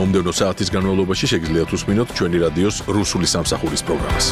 მომდევნო საათის განმავლობაში შეგიძლიათ უსმინოთ ჩვენი რადიოს რუსული სამსახურის პროგრამას.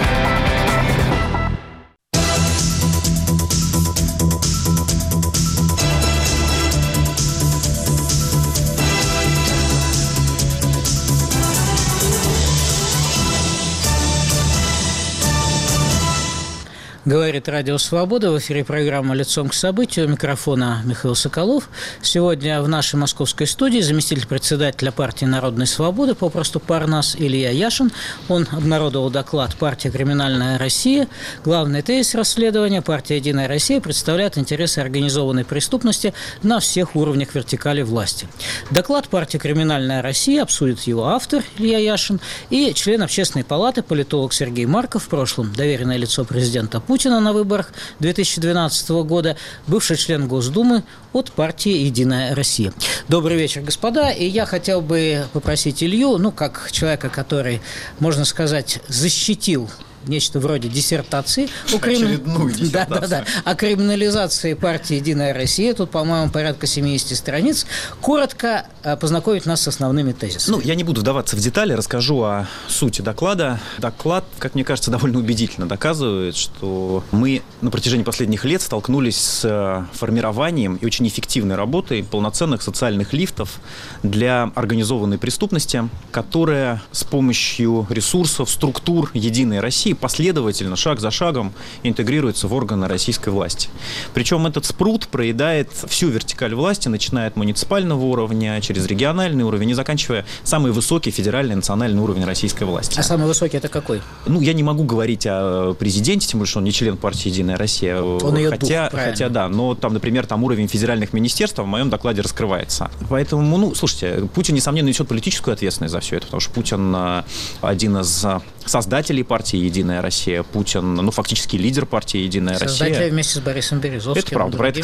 Говорит Радио Свобода. В эфире программа «Лицом к событию». У микрофона Михаил Соколов. Сегодня в нашей московской студии заместитель председателя партии «Народной свободы», попросту Парнас, Илья Яшин. Он обнародовал доклад «Партия «Криминальная Россия». Главный тезис расследования: партия «Единая Россия» представляет интересы организованной преступности на всех уровнях вертикали власти. Доклад партии «Криминальная Россия» обсудит его автор Илья Яшин и член Общественной палаты, политолог Сергей Марков, в прошлом доверенное лицо президента Путина на выборах 2012 года, бывший член Госдумы от партии «Единая Россия». Добрый вечер, господа. И я хотел бы попросить Илью, как человека, который, можно сказать, защитил нечто вроде диссертации очередную диссертацию. О криминализации партии «Единая Россия». Тут, по-моему, порядка 70 страниц. Коротко познакомить нас с основными тезисами. Я не буду вдаваться в детали, расскажу о сути доклада. Доклад, как мне кажется, довольно убедительно доказывает, что мы на протяжении последних лет столкнулись с формированием и очень эффективной работой полноценных социальных лифтов для организованной преступности, которая с помощью ресурсов, структур «Единой России» последовательно, шаг за шагом интегрируется в органы российской власти. Причем этот спрут проедает всю вертикаль власти, начиная от муниципального уровня, через региональный уровень и заканчивая самый высокий федеральный национальный уровень российской власти. А самый высокий это какой? Я не могу говорить о президенте, тем более, что он не член партии «Единая Россия». Он ее дух, хотя да, но там, например, уровень федеральных министерств в моем докладе раскрывается. Поэтому, слушайте, Путин, несомненно, несет политическую ответственность за все это, потому что Путин один из создателей партии «Единая Россия», Путин, фактически лидер партии «Единая Россия». Создатели вместе с Борисом Березовским. Это правда. Про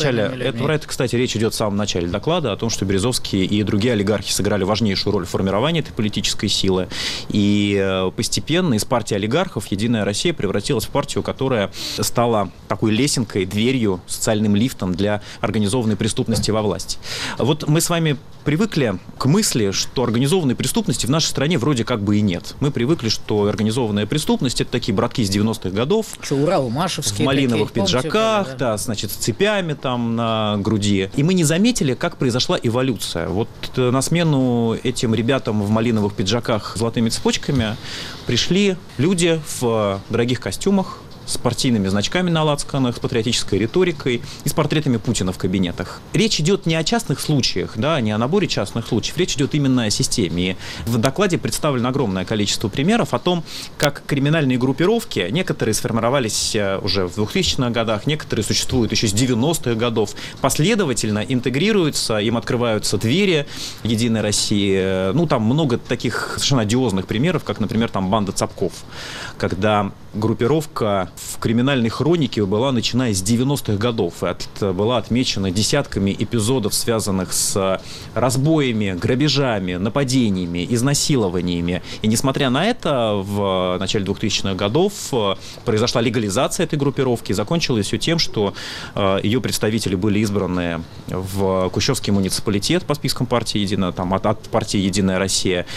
это, кстати, речь идет в самом начале доклада, о том, что Березовский и другие олигархи сыграли важнейшую роль в формировании этой политической силы. И постепенно из партии олигархов «Единая Россия» превратилась в партию, которая стала такой лесенкой, дверью, социальным лифтом для организованной преступности во власти. Вот мы с вами привыкли к мысли, что организованной преступности в нашей стране вроде как бы и нет. Мы привыкли, что организованная преступность — это такие братки из 90-х годов. Урал-Машевские. В малиновых пиджаках, с цепями на груди. И мы не заметили, как произошла эволюция. Вот на смену этим ребятам в малиновых пиджаках с золотыми цепочками пришли люди в дорогих костюмах, с партийными значками на лацканах, с патриотической риторикой и с портретами Путина в кабинетах. Речь идет не о частных случаях, не о наборе частных случаев, речь идет именно о системе. И в докладе представлено огромное количество примеров о том, как криминальные группировки, некоторые сформировались уже в 2000-х годах, некоторые существуют еще с 90-х годов, последовательно интегрируются, им открываются двери «Единой России». Там много таких совершенно одиозных примеров, как, например, банда Цапков, когда группировка в криминальной хронике была начиная с 90-х годов и была отмечена десятками эпизодов, связанных с разбоями, грабежами, нападениями, изнасилованиями. И несмотря на это, в начале 2000-х годов произошла легализация этой группировки, и закончилось все тем, что ее представители были избраны в Кущевский муниципалитет по спискам партии от партии «Единая Россия»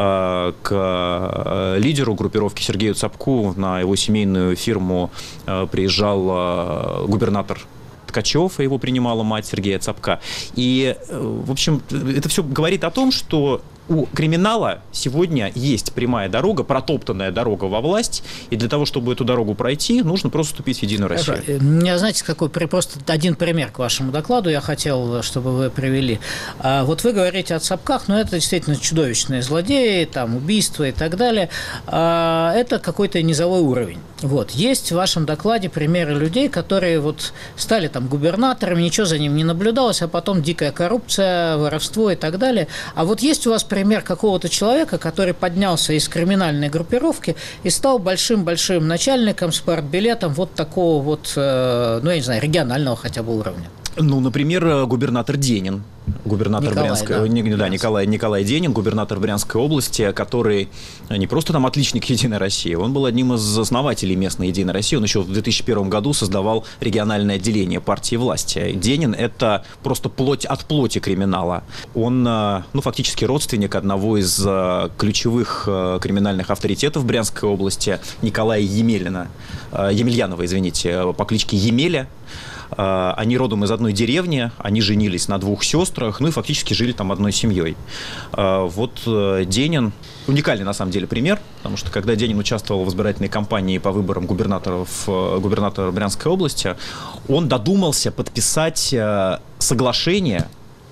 к лидеру группировки Сергею Цапку. На его семейную фирму приезжал губернатор Ткачев, и его принимала мать Сергея Цапка. И, в общем, это все говорит о том, что у криминала сегодня есть прямая дорога, протоптанная дорога во власть, и для того, чтобы эту дорогу пройти, нужно просто вступить в «Единую Россию». У меня, знаете, просто один пример к вашему докладу я хотел, чтобы вы привели. Вот вы говорите о Цапках, но это действительно чудовищные злодеи, убийства и так далее. Это какой-то низовой уровень. Есть в вашем докладе примеры людей, которые стали губернаторами, ничего за ним не наблюдалось, а потом дикая коррупция, воровство и так далее. А есть у вас пример какого-то человека, который поднялся из криминальной группировки и стал большим-большим начальником с партбилетом такого я не знаю, регионального хотя бы уровня? Ну, например, губернатор Денин. Губернатор Николай Денин, губернатор Брянской области, который не просто там отличник Единой России, он был одним из основателей местной Единой России. Он еще в 2001 году создавал региональное отделение партии власти. Денин – это просто плоть от плоти криминала. Он, фактически родственник одного из ключевых криминальных авторитетов Брянской области, Николая Емельянова, по кличке Емеля. Они родом из одной деревни, они женились на 2 сестрах, и фактически жили там одной семьей. Вот Денин, уникальный на самом деле пример, потому что когда Денин участвовал в избирательной кампании по выборам губернатора Брянской области, он додумался подписать соглашение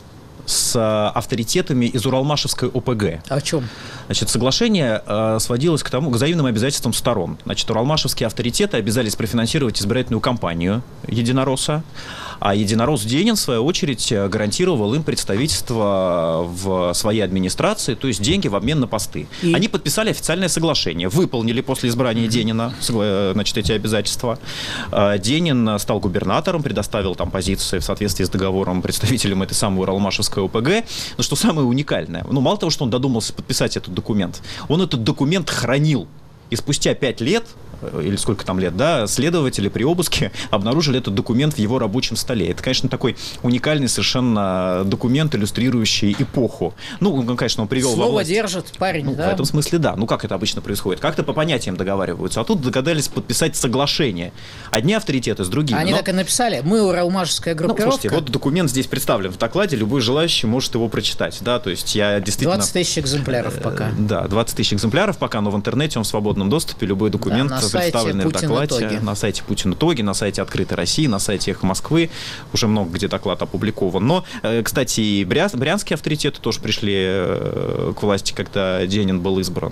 с авторитетами из Уралмашевской ОПГ. О чем? Значит, соглашение сводилось к взаимным обязательствам сторон. Значит, уралмашевские авторитеты обязались профинансировать избирательную кампанию единоросса, а единоросс Денин, в свою очередь, гарантировал им представительство в своей администрации, то есть деньги в обмен на посты. Они подписали официальное соглашение, выполнили после избрания Денина, эти обязательства. Денин стал губернатором, предоставил там позиции в соответствии с договором представителям этой самой Уралмашевской ОПГ. Но что самое уникальное, мало того, что он додумался подписать этот документ, он этот документ хранил. И спустя 5 лет, или сколько там лет, следователи при обыске обнаружили этот документ в его рабочем столе. Это, конечно, такой уникальный совершенно документ, иллюстрирующий эпоху. Конечно, он привел во власть. Слово держит парень, да? В этом смысле, да. Как это обычно происходит? Как-то по понятиям договариваются. А тут догадались подписать соглашение. Одни авторитеты с другими. Они так и написали. Мы уралмашевская группировка. Слушайте, вот документ здесь представлен в докладе. Любой желающий может его прочитать. Да? То есть я действительно... 20 тысяч экземпляров пока. Да, 20 тысяч экземпляров пока, но в интернете он в свободном доступе. Любой документ, представленный в докладе. На сайте Путин-итоги, на сайте Открытой России, на сайте Эхо Москвы. Уже много где доклад опубликован. Но, кстати, и брянские авторитеты тоже пришли к власти, когда Денин был избран.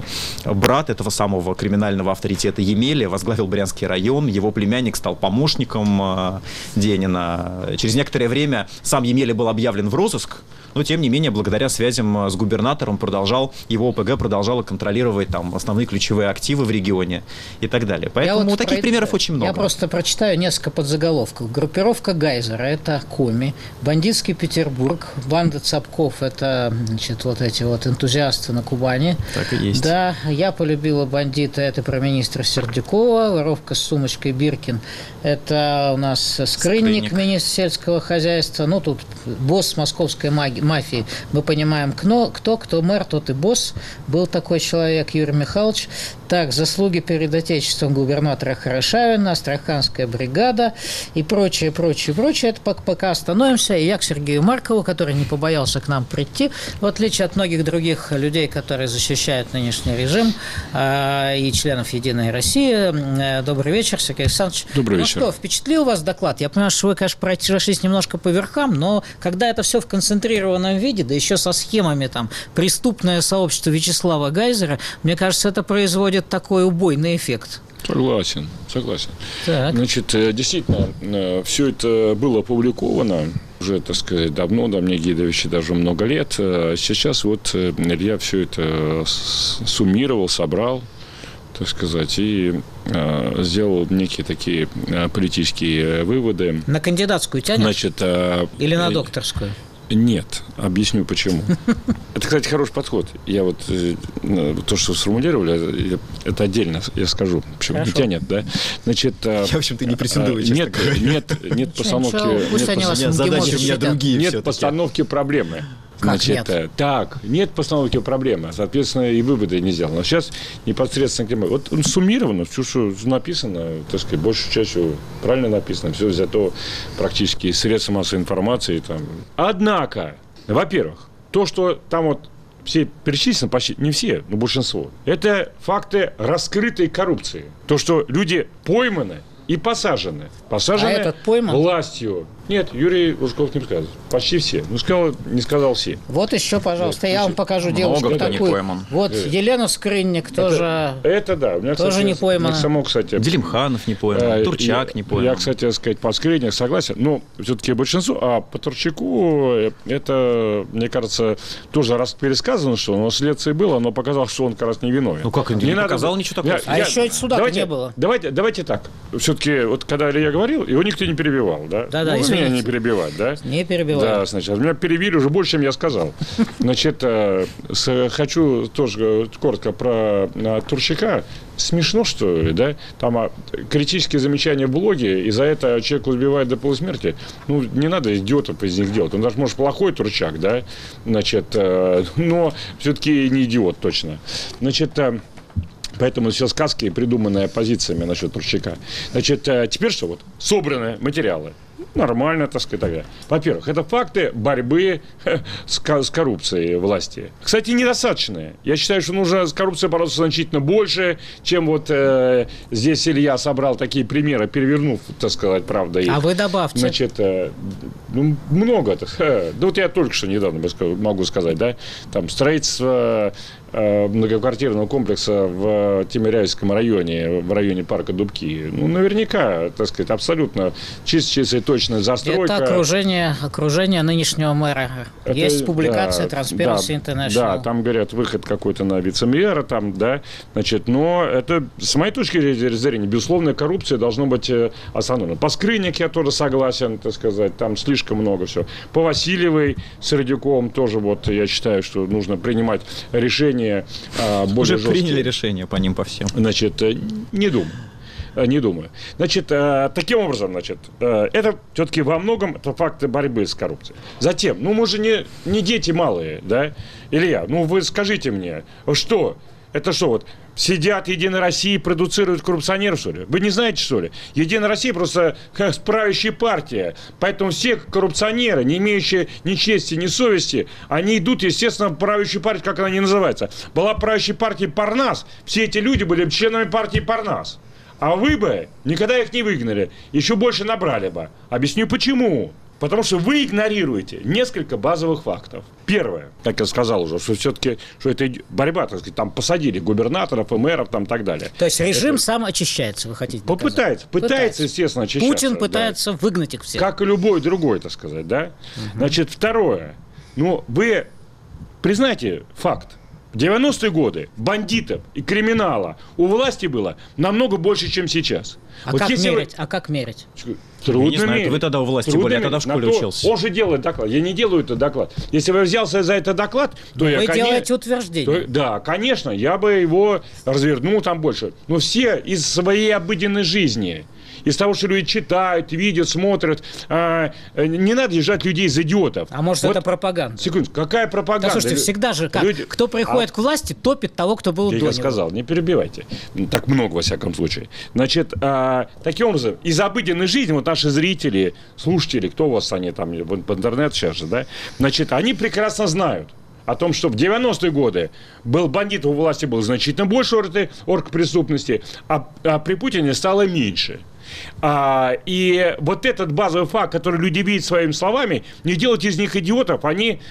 Брат этого самого криминального авторитета Емеля возглавил Брянский район. Его племянник стал помощником Денина. Через некоторое время сам Емеля был объявлен в розыск, но, тем не менее, благодаря связям с губернатором его ОПГ продолжала контролировать там основные ключевые активы в регионе и так далее. Поэтому таких примеров очень много. Я просто прочитаю несколько подзаголовков. Группировка Гайзера – это Коми. Бандитский Петербург. Банда Цапков – это, эти энтузиасты на Кубани. Так и есть. Да, я полюбила бандита – это про министра Сердюкова. Воровка с сумочкой Биркин – это у нас скрынник министра сельского хозяйства. Тут босс московской мафии. Мы понимаем, кто мэр, тот и босс. Был такой человек Юрий Михайлович. Так, заслуги перед Отечеством губернатора Хорошавина, Астраханская бригада и прочее. Это пока остановимся. И я к Сергею Маркову, который не побоялся к нам прийти, в отличие от многих других людей, которые защищают нынешний режим и членов Единой России. Добрый вечер, Сергей Александрович. Добрый вечер. Что, впечатлил вас доклад? Я понимаю, что вы, конечно, прошлись немножко по верхам, но когда это все в концентрированном виде, да еще со схемами преступное сообщество Вячеслава Гайзера, мне кажется, это производит такой убойный эффект. Согласен. Так. Значит, действительно, все это было опубликовано уже, давно, многие вещи даже много лет. Сейчас я все это суммировал, собрал, и сделал некие такие политические выводы. На кандидатскую тянешь? Или на докторскую? Нет. Объясню, почему. Это, кстати, хороший подход. Я то, что сформулировали, это отдельно я скажу. Почему не тянет, да? Я, в общем-то, не претендую, честно говоря. Нет постановки... Задачи у меня другие. Нет постановки проблемы. Нет постановки проблемы, соответственно, и выводы не сделаны. Сейчас непосредственно к нему. Он суммировано, все, что написано, большей частью правильно написано, все взято практически из средств массовой информации. Однако, во-первых, то, что там все перечислены, почти не все, но большинство, это факты раскрытой коррупции. То, что люди пойманы и посажены. Посажены этот пойман? Властью. Нет, Юрий Лужков не сказал. Почти все. Не сказал все. Вот еще, пожалуйста, я вам покажу девушку такую. Елена Скрынник тоже. Это да. У меня, тоже не поймана. Делимханов не пойман. Турчак не пойман. Я, кстати, по Скрынник согласен. Но все-таки большинство. А по Турчаку это, мне кажется, тоже раз пересказано, что но следствие было, но показалось, что он как раз не виновен. Как он не показал ничего такого? Еще суда не было. Давайте так. Все-таки, когда я говорил, его никто не перебивал, да? Да, извините. меня не перебивать, да? Не перебивать. Да, значит, меня перебили уже больше, чем я сказал. Значит, хочу тоже коротко про Турчака. Смешно, что ли, да? Там критические замечания в блоге, и за это человека убивают до полусмерти. Ну, не надо идиотов из них делать. Он даже, может, плохой Турчак, да? Значит, но все-таки не идиот, точно. Значит, поэтому все сказки, придуманные оппозициями насчет Турчака. Значит, теперь что? Вот собраны материалы. Нормально, так сказать, тогда. Во-первых, это факты борьбы с коррупцией власти. Кстати, недостаточные. Я считаю, что нужно с коррупцией бороться значительно больше, чем вот здесь Илья собрал такие примеры, перевернув, так сказать, правда. Их. А вы добавьте. Значит, много. Да вот я только что недавно могу сказать, да, там строительство многоквартирного комплекса в Тимирязевском районе, в районе парка Дубки. Ну, наверняка, так сказать, абсолютно чистая и точная застройка. Это окружение нынешнего мэра. Это, есть публикация Transparency International. Да, там, говорят, выход какой-то на вице-мэра, там, да, значит, но это, с моей точки зрения, безусловно, коррупция должна быть остановлена. По Скрыннике я тоже согласен, так сказать, там слишком много всего. По Васильевой с Радюковым тоже, вот, я считаю, что нужно принимать решения более уже жесткие. Приняли решение по ним, по всем. Значит, не думаю. Значит, таким образом, значит, это все-таки во многом это факты борьбы с коррупцией. Затем, мы же не дети малые, да? Илья, вы скажите мне, что? Это что, вот сидят Единая Россия и продуцируют коррупционеров, что ли? Вы не знаете, что ли? Единая Россия просто как правящая партия. Поэтому все коррупционеры, не имеющие ни чести, ни совести, они идут, естественно, в правящую партию, как она не называется. Была правящая партия Парнас, все эти люди были членами партии Парнас. А вы бы никогда их не выгнали, еще больше набрали бы. Объясню почему. Потому что вы игнорируете несколько базовых фактов. Первое, как я сказал уже, что все-таки что это борьба, так сказать, там посадили губернаторов и мэров там, и так далее. То есть режим сам очищается, вы хотите доказать? Пытается, естественно, очищаться. Путин пытается выгнать их всех. Как и любой другой, так сказать, да? Значит, второе. Вы признайте факт. В 90-е годы бандитов и криминала у власти было намного больше, чем сейчас. А как мерить? Трудно не знаю, мерить. вы тогда у власти были, я тогда в школе учился. Он же делает доклад. Я не делаю этот доклад. Если бы я взялся за этот доклад, то вы делаете утверждение. Да, конечно, я бы его развернул там больше. Но все из своей обыденной жизни, из того, что люди читают, видят, смотрят. Не надо держать людей за идиотов. А может, это пропаганда? Секунду, какая пропаганда? Да, слушайте, всегда же как? Люди... Кто приходит к власти, топит того, кто был до него. Я сказал, не перебивайте. Так много, во всяком случае. Значит, таким образом, из обыденной жизни, вот наши зрители, слушатели, кто у вас они там в интернет сейчас же, да? Значит, они прекрасно знают о том, что в 90-е годы бандитов у власти было значительно больше оргпреступности, а при Путине стало меньше. И вот этот базовый факт, который люди видят своими словами, не делать из них идиотов, они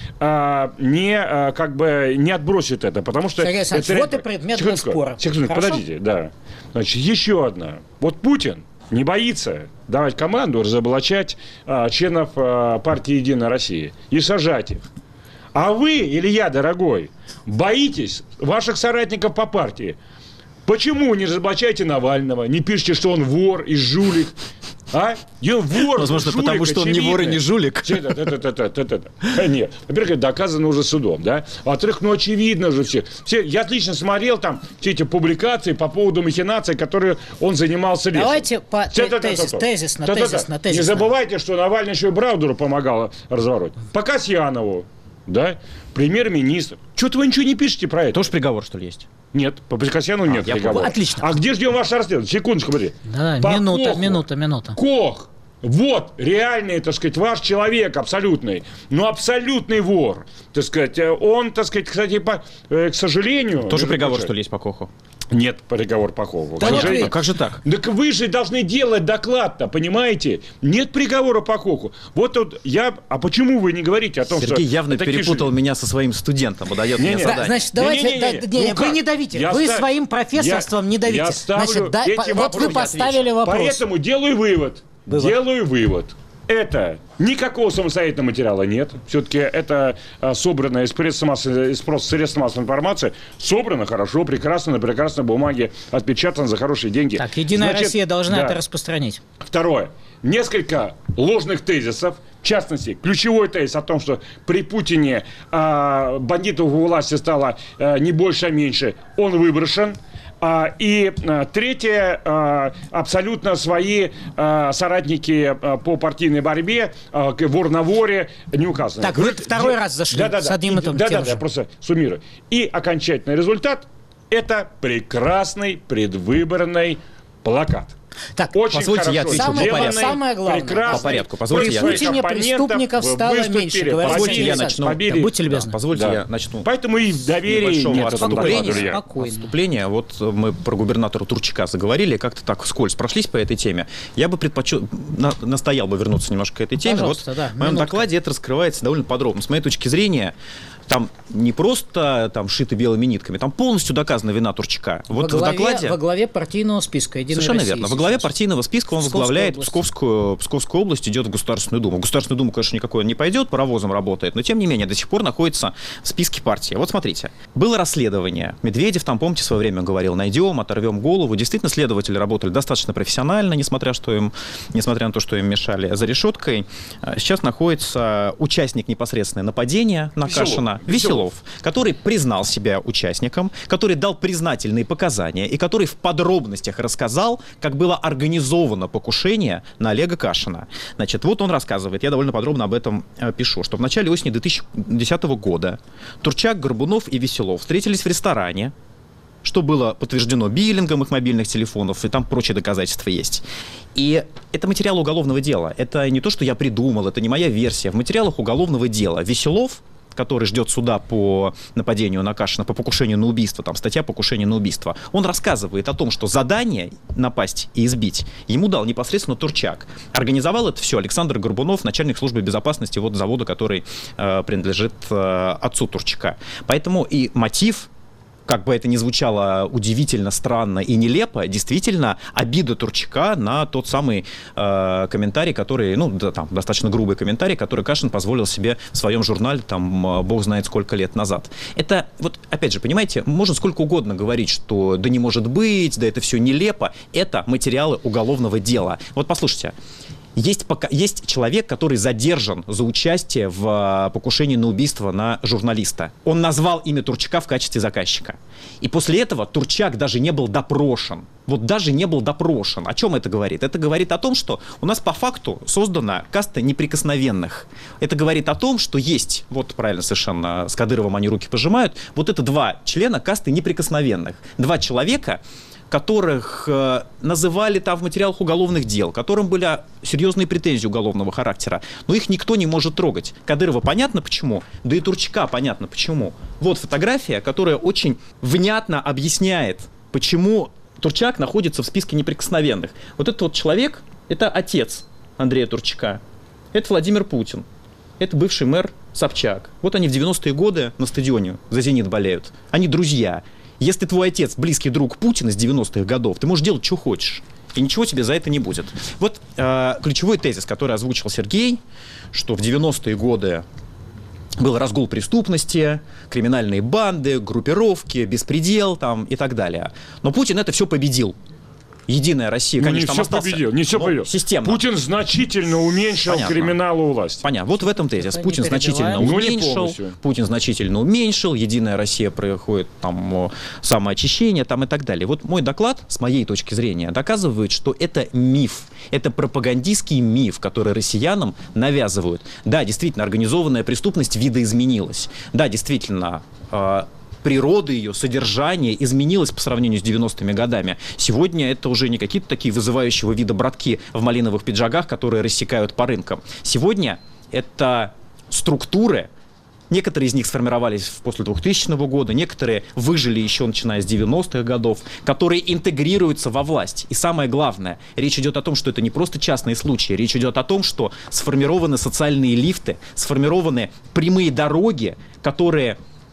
не отбросят это, потому что... Сергей Александрович, вот и предмет для спора. Секунду, подождите, да. Значит, еще одна. Вот Путин не боится давать команду разоблачать членов партии «Единая Россия» и сажать их. А вы, Илья, дорогой, боитесь ваших соратников по партии. Почему не разоблачаете Навального, не пишете, что он вор и жулик? Вор, возможно, жулик, потому что он не вор и не жулик. Нет, во-первых, доказано уже судом, да? А во-вторых, очевидно же все. Я отлично смотрел там все эти публикации по поводу махинаций, которые он занимался лесом. Давайте тезисно. Не забывайте, что Навальный еще и Браудеру помогал разворот. По Касьянову, да, премьер-министр. Что-то вы ничего не пишете про это. Тоже приговор, что ли, есть? Нет, по Касьяну нет приговора. Отлично. А где ждем ваше расследование? Секундочку, подожди. Да, минута. Кох. Вот реальный, так сказать, ваш человек абсолютный, но абсолютный вор. Так сказать, он, так сказать, кстати, к сожалению... Тоже приговор, что ли, есть по Коху? Нет, приговор по Коху. А как же так? Так вы же должны делать доклад-то, понимаете? Нет приговора по Коху. Вот я... А почему вы не говорите о том, Сергей явно перепутал меня со своим студентом. Выдает мне задание. Значит, давайте... Вы не давите. Вы своим профессорством не давите. Я ставлю эти вот вы поставили вопрос. Поэтому делаю вывод. Делаю вывод. Это никакого самостоятельного материала нет. Все-таки это собранное из средств массовой информации. Собрано хорошо, прекрасно, на прекрасной бумаге, отпечатано за хорошие деньги. Так, Единая Россия должна это распространить. Второе. несколько ложных тезисов. В частности, ключевой тезис о том, что при Путине бандитов у власти стало не больше, а меньше, он выброшен. И третье, абсолютно свои соратники по партийной борьбе, вор на воре, не указаны. Так, вы второй раз зашли с одним и тем же. Да, я просто суммирую. И окончательный результат – это прекрасный предвыборный плакат. Так, очень позвольте, я отвечу. Самое главное. По порядку. Позвольте, при Путине преступников стало меньше. Позвольте, я начну. Будьте любезны. Позвольте, я начну. Поэтому и доверие нет. Отступление. Вот мы про губернатора Турчака заговорили, как-то так вскользь прошлись по этой теме. Я бы предпочел, настоял бы вернуться немножко к этой теме. Вот в моем докладе это раскрывается довольно подробно. С моей точки зрения, там не просто шиты белыми нитками, там полностью доказана вина Турчака. Вот в докладе... Во главе партийного списка «Единой Совершенно России». Верно. Во главе партийного списка он возглавляет Псковскую область, идет в Государственную Думу. В Государственную Думу, конечно, никакой он не пойдет, паровозом работает, но тем не менее до сих пор находится в списке партии. Вот смотрите, было расследование. Медведев там, помните, в свое время говорил, найдем, оторвем голову. Действительно, следователи работали достаточно профессионально, несмотря на то, что им мешали за решеткой. Сейчас находится участник непосредственного нападения на Кашина, Веселов, который признал себя участником, который дал признательные показания и который в подробностях рассказал, как было организовано покушение на Олега Кашина. Значит, вот он рассказывает, я довольно подробно об этом пишу, что в начале осени 2010 года Турчак, Горбунов и Веселов встретились в ресторане, что было подтверждено биллингом их мобильных телефонов, и там прочие доказательства есть. И это материал уголовного дела. Это не то, что я придумал, это не моя версия. В материалах уголовного дела Веселов, который ждет суда по нападению на Кашина, по покушению на убийство, там статья «Покушение на убийство», он рассказывает о том, что задание напасть и избить ему дал непосредственно Турчак. Организовал это все Александр Горбунов, начальник службы безопасности завода, который принадлежит отцу Турчака. Поэтому и мотив, как бы это ни звучало удивительно, странно и нелепо, действительно обида Турчака на тот самый комментарий, который, достаточно грубый комментарий, который Кашин позволил себе в своем журнале, бог знает сколько лет назад. Это, опять же, понимаете, можно сколько угодно говорить, что да не может быть, да это все нелепо. Это материалы уголовного дела. Вот послушайте. Есть человек, который задержан за участие в покушении на убийство на журналиста. Он назвал имя Турчака в качестве заказчика. И после этого Турчак даже не был допрошен. Даже не был допрошен. О чем это говорит? Это говорит о том, что у нас по факту создана каста неприкосновенных. Это говорит о том, что есть, правильно совершенно, с Кадыровым они руки пожимают, это два члена касты неприкосновенных. Два человека, которых называли в материалах уголовных дел, которым были серьезные претензии уголовного характера, но их никто не может трогать. Кадырова понятно почему, да и Турчака понятно почему. Вот фотография, которая очень внятно объясняет, почему Турчак находится в списке неприкосновенных. Этот человек, это отец Андрея Турчака, это Владимир Путин, это бывший мэр Собчак. Они в 90-е годы на стадионе за «Зенит» болеют. Они друзья. Если твой отец близкий друг Путина с 90-х годов, ты можешь делать, что хочешь. И ничего тебе за это не будет. Ключевой тезис, который озвучил Сергей, что в 90-е годы был разгул преступности, криминальные банды, группировки, беспредел и так далее. Но Путин это все победил. Единая Россия, конечно, не все победил, не все победил. Системно. Путин значительно уменьшил криминал у власти. Понятно. В этом тезис. Путин значительно уменьшил. Путин значительно уменьшил. Единая Россия проходит самоочищение и так далее. Мой доклад, с моей точки зрения, доказывает, что это миф. Это пропагандистский миф, который россиянам навязывают. Да, действительно, организованная преступность видоизменилась. Да, действительно, природа ее, содержание изменилось по сравнению с 90-ми годами. Сегодня это уже не какие-то такие вызывающего вида братки в малиновых пиджаках, которые рассекают по рынкам. Сегодня это структуры, некоторые из них сформировались после 2000 года, некоторые выжили еще начиная с 90-х годов, которые интегрируются во власть. И самое главное, речь идет о том, что это не просто частные случаи, речь идет о том, что сформированы социальные лифты, сформированы прямые дороги, которые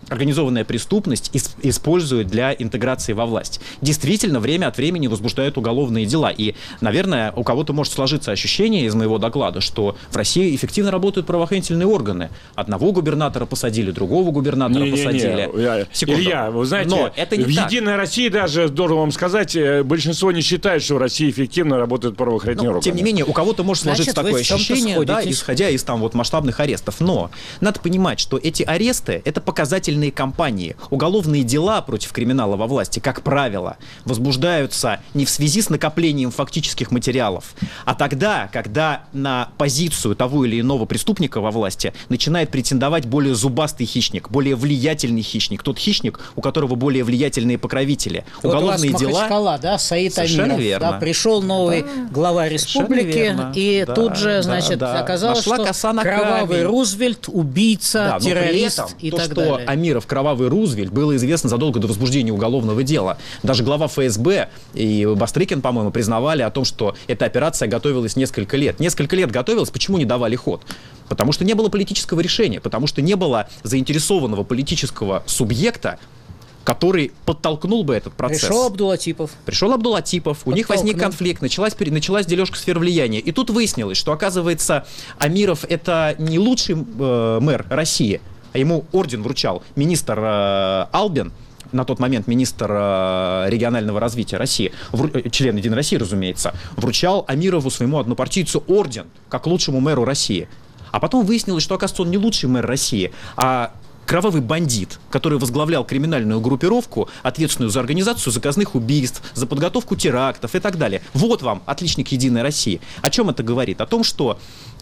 организованная преступность использует для интеграции во власть. Действительно, время от времени возбуждают уголовные дела. И, наверное, у кого-то может сложиться ощущение из моего доклада, что в России эффективно работают правоохранительные органы. Одного губернатора посадили, другого губернатора посадили. Илья, вы знаете, но это не в так. «Единой России» даже, должен вам сказать, большинство не считает, что в России эффективно работают правоохранительные органы. Тем не менее, у кого-то может сложиться такое ощущение, да, исходя из там вот масштабных арестов. Но надо понимать, что эти аресты — это показательные кампании. Уголовные дела против криминала во власти, как правило, возбуждаются не в связи с накоплением фактических материалов, а тогда, когда на позицию того или иного преступника во власти начинает претендовать более зубастый хищник, более влиятельный хищник, тот хищник, у которого более влиятельные покровители. Вот уголовные у вас дела... Махачкала, да, Саид Амиров. Верно. Да, пришел новый глава республики, и тут же, значит, оказалось, что кровавый Рузвельт, убийца, террорист и так далее. Амиров, кровавый Рузвельт, было известно задолго до возбуждения уголовного дела. Даже глава ФСБ и Бастрыкин, по-моему, признавали о том, что эта операция готовилась несколько лет. Несколько лет готовилась, почему не давали ход? Потому что не было политического решения, потому что не было заинтересованного политического субъекта, который подтолкнул бы этот процесс. Пришел Абдулатипов, у них возник конфликт, началась дележка сфер влияния. И тут выяснилось, что, оказывается, Амиров — это не лучший мэр России, а ему орден вручал министр Албин, на тот момент министр регионального развития России, член «Единой России», разумеется, вручал Амирову, своему однопартийцу, орден как лучшему мэру России. А потом выяснилось, что, оказывается, он не лучший мэр России, а кровавый бандит, который возглавлял криминальную группировку, ответственную за организацию заказных убийств, за подготовку терактов и так далее. Вот вам отличник «Единой России». О чем это говорит? О том, что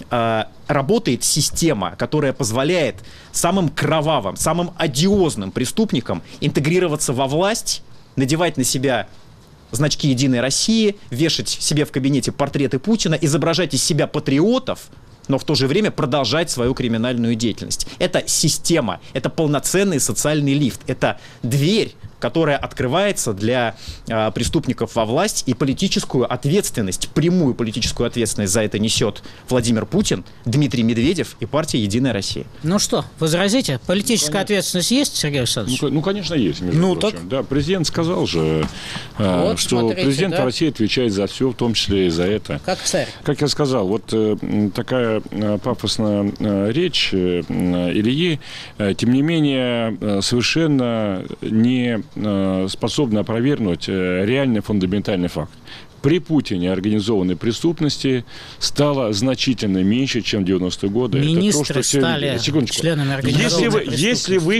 работает система, которая позволяет самым кровавым, самым одиозным преступникам интегрироваться во власть, надевать на себя значки «Единой России», вешать себе в кабинете портреты Путина, изображать из себя патриотов, но в то же время продолжать свою криминальную деятельность. Это система, это полноценный социальный лифт, это дверь, которая открывается для преступников во власть, и политическую ответственность, прямую политическую ответственность за это несет Владимир Путин, Дмитрий Медведев и партия «Единая Россия». Ну что, возразите? Политическая ответственность есть, Сергей Александрович? Ну, конечно, есть, между прочим. Так... Да, президент сказал же, вот, что смотрите, президент России отвечает за все, в том числе и за это. Как царь. Как я сказал, вот такая пафосная речь Ильи, тем не менее, совершенно не способна опровергнуть реальный фундаментальный факт. При Путине организованной преступности стало значительно меньше, чем в 90-е годы. Министры это то, что стали членами организованной преступности. Если вы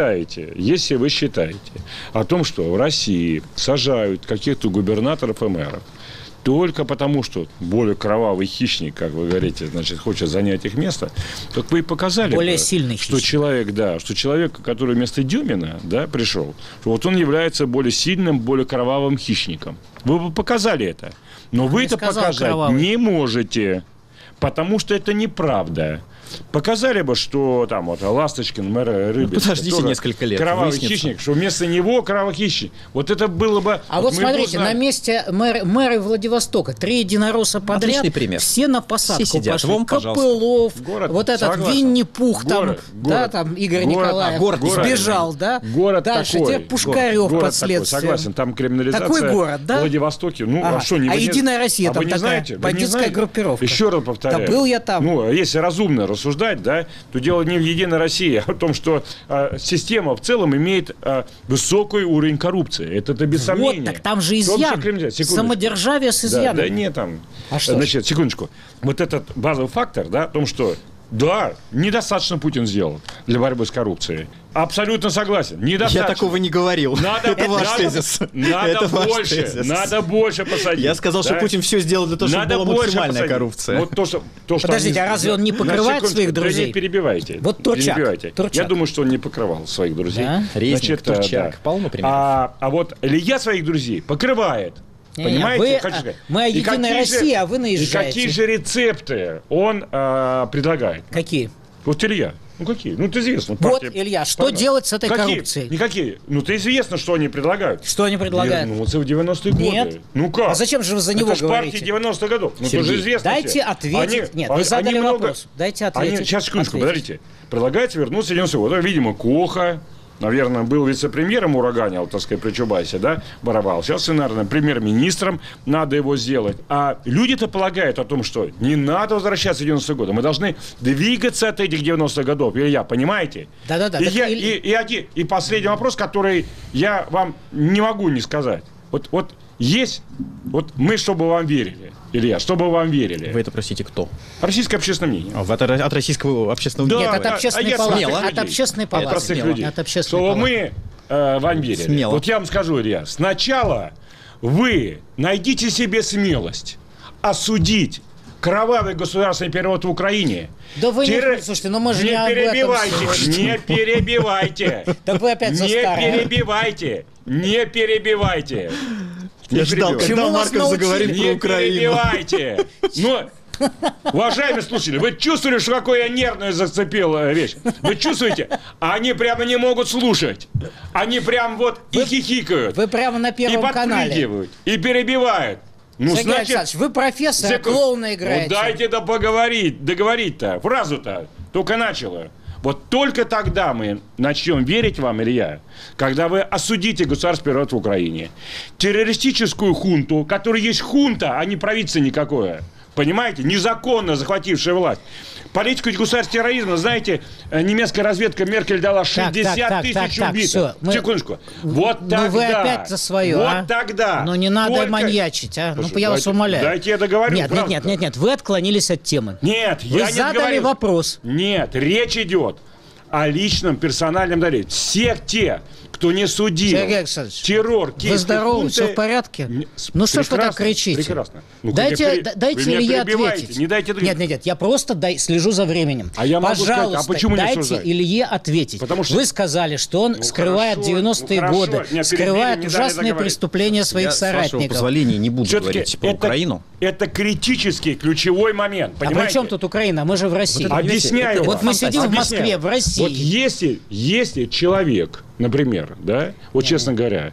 считаете о том, что в России сажают каких-то губернаторов и мэров, только потому, что более кровавый хищник, как вы говорите, значит, хочет занять их место, так вы и показали, более сильный что человек, который вместо Дюмина, да, пришел, что вот он является более сильным, более кровавым хищником. Вы бы показали это. Но вы это показать не можете, потому что это неправда. Показали бы, что там вот Ласточкин, мэр Рыбин, подождите несколько лет, кровавый выяснится. хищник, что вместо него кровавый хищник. Вот это было бы... А вот смотрите, на месте мэра Владивостока 3 единоросса подряд, все на посадку все сидят. пошли. Вон, Копылов, город, вот этот согласен. Винни-Пух, город, да, там Игорь Николаев сбежал, да? Город дальше такой. Теперь Пушкарев под следствием. Согласен, там криминализация. Такой город, да? В Владивостоке. Ну, а что, не «Единая Россия», там не такая знаете? бандитская группировка. Еще раз повторяю. Да был я там. Ну, если разумно рассуждать, да, то дело не в «Единой России», а в том, что система в целом имеет высокий уровень коррупции. Это без сомнения. Вот, так там же изъян. Самодержавие с изъяном. Да нет, там. А что? Значит, секундочку. Вот этот базовый фактор, да, о том, что да, недостаточно Путин сделал для борьбы с коррупцией. Абсолютно согласен. Недостаточно. Я такого не говорил. Это ваш тезис. Надо больше посадить. Я сказал, что Путин все сделал для того, чтобы была максимальная коррупция. Вот подождите, а разве он не покрывает своих друзей? Не перебивайте. Вот Турчак. Я думаю, что он не покрывал своих друзей. Резник, Турчак, полно примеров. А вот Илья своих друзей покрывает. Понимаете? Мы о «Единой России», а вы наезжаете. И какие же рецепты он предлагает? Какие? Вот Илья. Ну какие? Ну это известно. Вот, Илья, что делать с этой коррупцией? Никакие. Ну это известно, что они предлагают. Что они предлагают? Вернуться в 90-е годы. Нет. Ну как? А зачем же вы за него говорите? Это партии 90-х годов. Ну Сергей, тоже известно. дайте ответить. Нет, вы задали вопрос. Дайте ответить. Сейчас, секундочку, подождите. Предлагается вернуться в 90-е годы. Видимо, Коха, наверное, был вице-премьером ураганил, так сказать, при Чубайсе, да, воровал. Сейчас, наверное, премьер-министром надо его сделать. А люди-то полагают о том, что не надо возвращаться в 90-е годы. Мы должны двигаться от этих 90-х годов. Илья, понимаете? Да-да-да. И последний вопрос, который я вам не могу не сказать. Вот есть, вот мы, чтобы вам верили, Илья, чтобы вам верили. Вы это, простите, кто? Российское общественное мнение. От российского общественного мнения? Нет, от общественной палаты. От общественной палаты. От простых людей. От общественной чтобы палаты. мы вам верили. Смело. Вот я вам скажу, Илья, сначала вы найдите себе смелость осудить кровавый государственный переворот в Украине. Да вы не... Слушайте, мы же не об этом сегодня. Не перебивайте. Так вы опять за старое. Не перебивайте. Я ждал, когда Марков заговорит про Украину. Не перебивайте. Но, уважаемые слушатели, вы чувствовали, что какой я нервную зацепил вещь? Вы чувствуете? Они прямо не могут слушать. Они прям вот и хихикают. Вы прямо на Первом канале. И подпрыгивают, и перебивают. Сергей Александрович, вы профессор, клоуна играете. Ну дайте-то договорить-то, фразу-то. Только начало. Вот только тогда мы начнем верить вам, Илья, когда вы осудите государственный переворот в Украине. Террористическую хунту, которая есть хунта, а не правительство никакое. Понимаете? Незаконно захватившая власть. Политику государственного терроризма, знаете, немецкая разведка Меркель дала 60 тысяч убитых. Секундочку. Вот тогда. Ну вы опять за свое, Вот тогда. Ну не надо маньячить, а. Слушай, ну я вас умоляю. Дайте я договорю. Нет, вы отклонились от темы. Нет, вы я не задали договорил. вопрос. Нет, речь идет о личном персональном доверии. Все те, кто не судил террор, вы здоровы, все в порядке? Ну что ж вы так кричите? Прекрасно. Ну, дайте Илье ответить. Не дайте Нет, я просто слежу за временем. А я могу сказать, пожалуйста, почему не дайте осуждать? Илье ответить. Потому что... Вы сказали, что он скрывает 90-е годы, скрывает ужасные преступления своих соратников. С вашего позволения не буду говорить про Украину. Это критический, ключевой момент. Понимаете? А при чем тут Украина? Мы же в России. Объясняю. Вот мы сидим в Москве, в России. Вот если человек, например, да, вот честно говоря,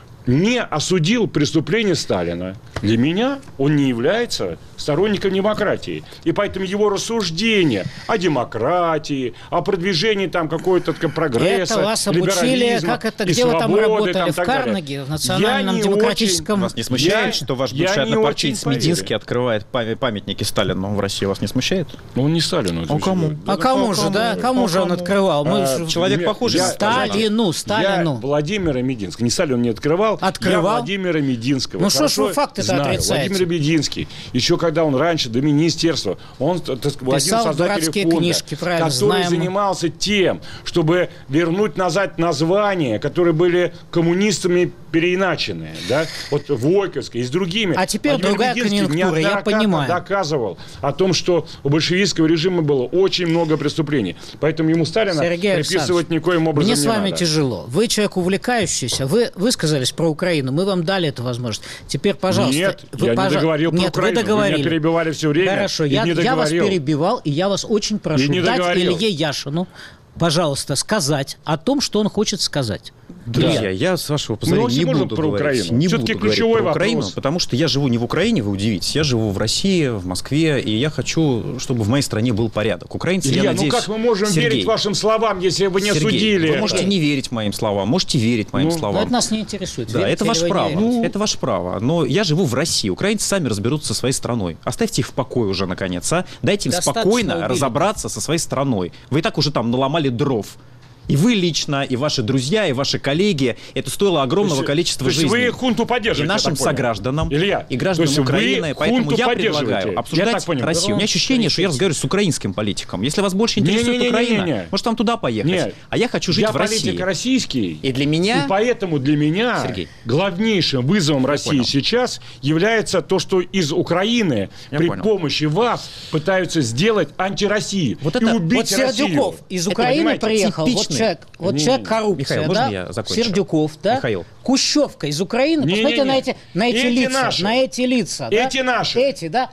не осудил преступление Сталина, для меня он не является сторонником демократии. И поэтому его рассуждения о демократии, о продвижении там какой-то прогресса, это вас обучили, как это, где вы там работали, там, в Карнеге, в Национальном демократическом... Вас не смущает, что ваш бывший однопартиец Мединский открывает памятники Сталину в России? Вас не смущает? Ну, он не Сталину. А кому? А кому же, да? Кому же он открывал? Человек похожий на Сталину. Я Владимира Мединского. Не Сталин не открывал. Я Владимира Мединского. Ну что ж вы факты-то отрицаете? Владимир Мединский, еще когда он раньше, до министерства, он писал дурацкие книжки, правильно, который занимался тем, чтобы вернуть назад названия, которые были коммунистами переиначены, да, вот Войковской и с другими. А теперь другая конъюнктура, я понимаю. Доказывал о том, что у большевистского режима было очень много преступлений. Поэтому ему Сталина приписывать никоим образом не надо. Мне с вами тяжело. Вы человек увлекающийся, вы высказались про Украину, мы вам дали эту возможность. Теперь, пожалуйста... Нет, я не договорил про Украину. Вы договорили. Вы меня перебивали все время. Хорошо, я вас перебивал, и я вас очень прошу дать Илье Яшину, пожалуйста, сказать о том, что он хочет сказать. Друзья, я, с вашего позволения, не буду говорить про Украину, потому что я живу не в Украине, вы удивитесь, я живу в России, в Москве, и я хочу, чтобы в моей стране был порядок. Украинцы, Илья, я надеюсь... ну как мы можем верить вашим словам, если вы не судили? Вы можете не верить моим словам, можете верить моим словам. Но это нас не интересует. Да, это ваше право. Это ваше право. Но я живу в России. Украинцы сами разберутся со своей страной. Оставьте их в покое уже, наконец, а? Дайте им спокойно разобраться со своей страной. Вы и так уже там наломали дров. И вы лично, и ваши друзья, и ваши коллеги. Это стоило огромного количества жизней. Вы хунту поддерживаете, и нашим согражданам, Илья, и гражданам Украины. Поэтому я предлагаю обсуждать Россию. У меня ощущение, что я разговариваю с украинским политиком. Если вас больше интересует Украина, может, вам туда поехать. А я хочу жить в России. Я политик российский. И для меня... И поэтому для меня главнейшим вызовом России сейчас является то, что из Украины при помощи вас пытаются сделать антироссию и убить Россию. Сердюков из Украины приехал. Человек коррупция, Михаил, да? можно я закончу? Сердюков, да? Михаил. Кущевка из Украины. Посмотрите на эти лица. Наши. На эти лица. Эти да? наши. Эти, да?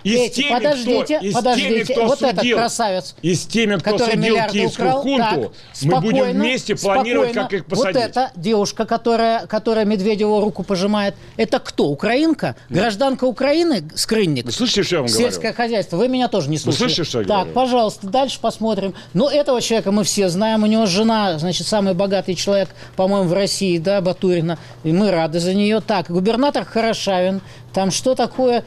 Подождите, вот этот красавец, и с теми, кто судил киевскую хунту, мы будем вместе планировать, как их посадить. Вот эта девушка, которая Медведеву руку пожимает, это кто? Украинка? Да. Гражданка Украины? Скрынник? Вы слышите, что я вам говорю? Сельское хозяйство. Вы меня тоже не слушаете. Вы слышите, что я говорю? Так, пожалуйста, дальше посмотрим. Ну, этого человека мы все знаем. У него жена, значит, самый богатый человек, по-моему, в России, да, Батурина. И мы рады за нее. Так, губернатор Хорошавин. Там что такое?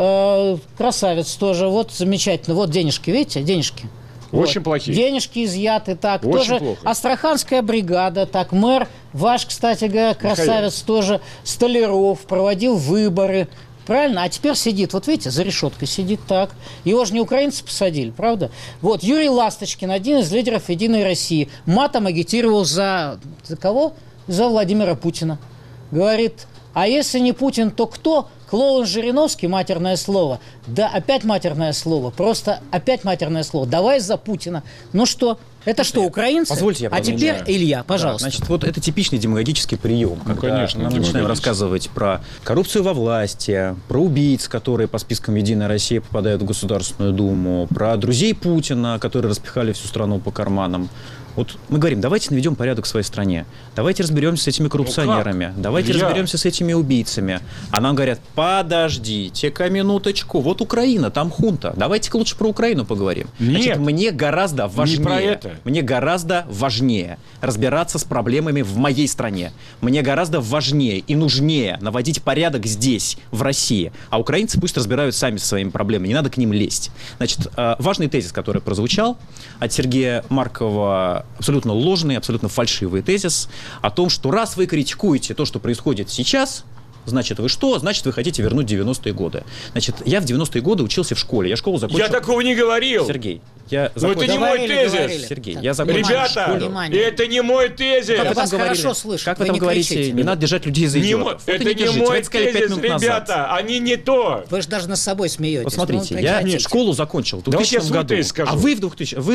Красавец тоже. Вот замечательно. Вот денежки, видите? Денежки. Очень плохие. Денежки изъяты, так. Очень тоже плохо. Астраханская бригада, так. Мэр ваш, кстати говоря, красавец тоже. Столяров проводил выборы. Правильно? А теперь сидит, вот видите, за решеткой сидит, так. Его же не украинцы посадили, правда? Вот, Юрий Ласточкин, один из лидеров «Единой России», матом агитировал за кого? За Владимира Путина. Говорит, а если не Путин, то кто? Клоун Жириновский, матерное слово. Да, опять матерное слово. Просто опять матерное слово. Давай за Путина. Ну что? Это что, украинцы? Позвольте, я продолжу. А теперь Илья, пожалуйста. Да, значит, вот это типичный демагогический прием. Ну, конечно, мы начинаем рассказывать про коррупцию во власти, про убийц, которые по спискам «Единой России» попадают в Государственную Думу, про друзей Путина, которые распихали всю страну по карманам. Вот мы говорим, давайте наведем порядок в своей стране, давайте разберемся с этими коррупционерами, давайте разберемся с этими убийцами. А нам говорят, подождите-ка минуточку, вот Украина, там хунта, давайте-ка лучше про Украину поговорим. Нет, значит, мне гораздо важнее, не про это. Мне гораздо важнее разбираться с проблемами в моей стране. Мне гораздо важнее и нужнее наводить порядок здесь, в России. А украинцы пусть разбирают сами со своими проблемами, не надо к ним лезть. Значит, важный тезис, который прозвучал от Сергея Маркова, абсолютно ложный, абсолютно фальшивый тезис о том, что раз вы критикуете то, что происходит сейчас, значит, вы что? Значит, вы хотите вернуть 90-е годы. Значит, я в 90-е годы учился в школе. Я школу закончил... Я такого не говорил. Сергей, я закончил... это не мой тезис. Сергей, так, я закончил Ребята, школу. это не мой тезис. Я вас хорошо слышу. Как вы там говорите? Не надо держать людей за идиотов. Это не мой тезис, ребята. Они не то. Вы же даже над собой смеетесь. Вот смотрите, я школу закончил в 2000 году. А вы в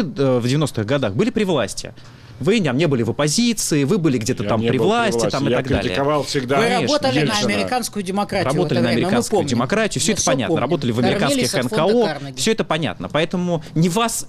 90-х годах были при власти. Вы не были в оппозиции, вы были где-то там при власти, там и так далее. Я критиковал всегда. Вы работали на американскую демократию. Работали на американскую демократию, все это понятно. Работали в американских НКО, все это понятно. Поэтому не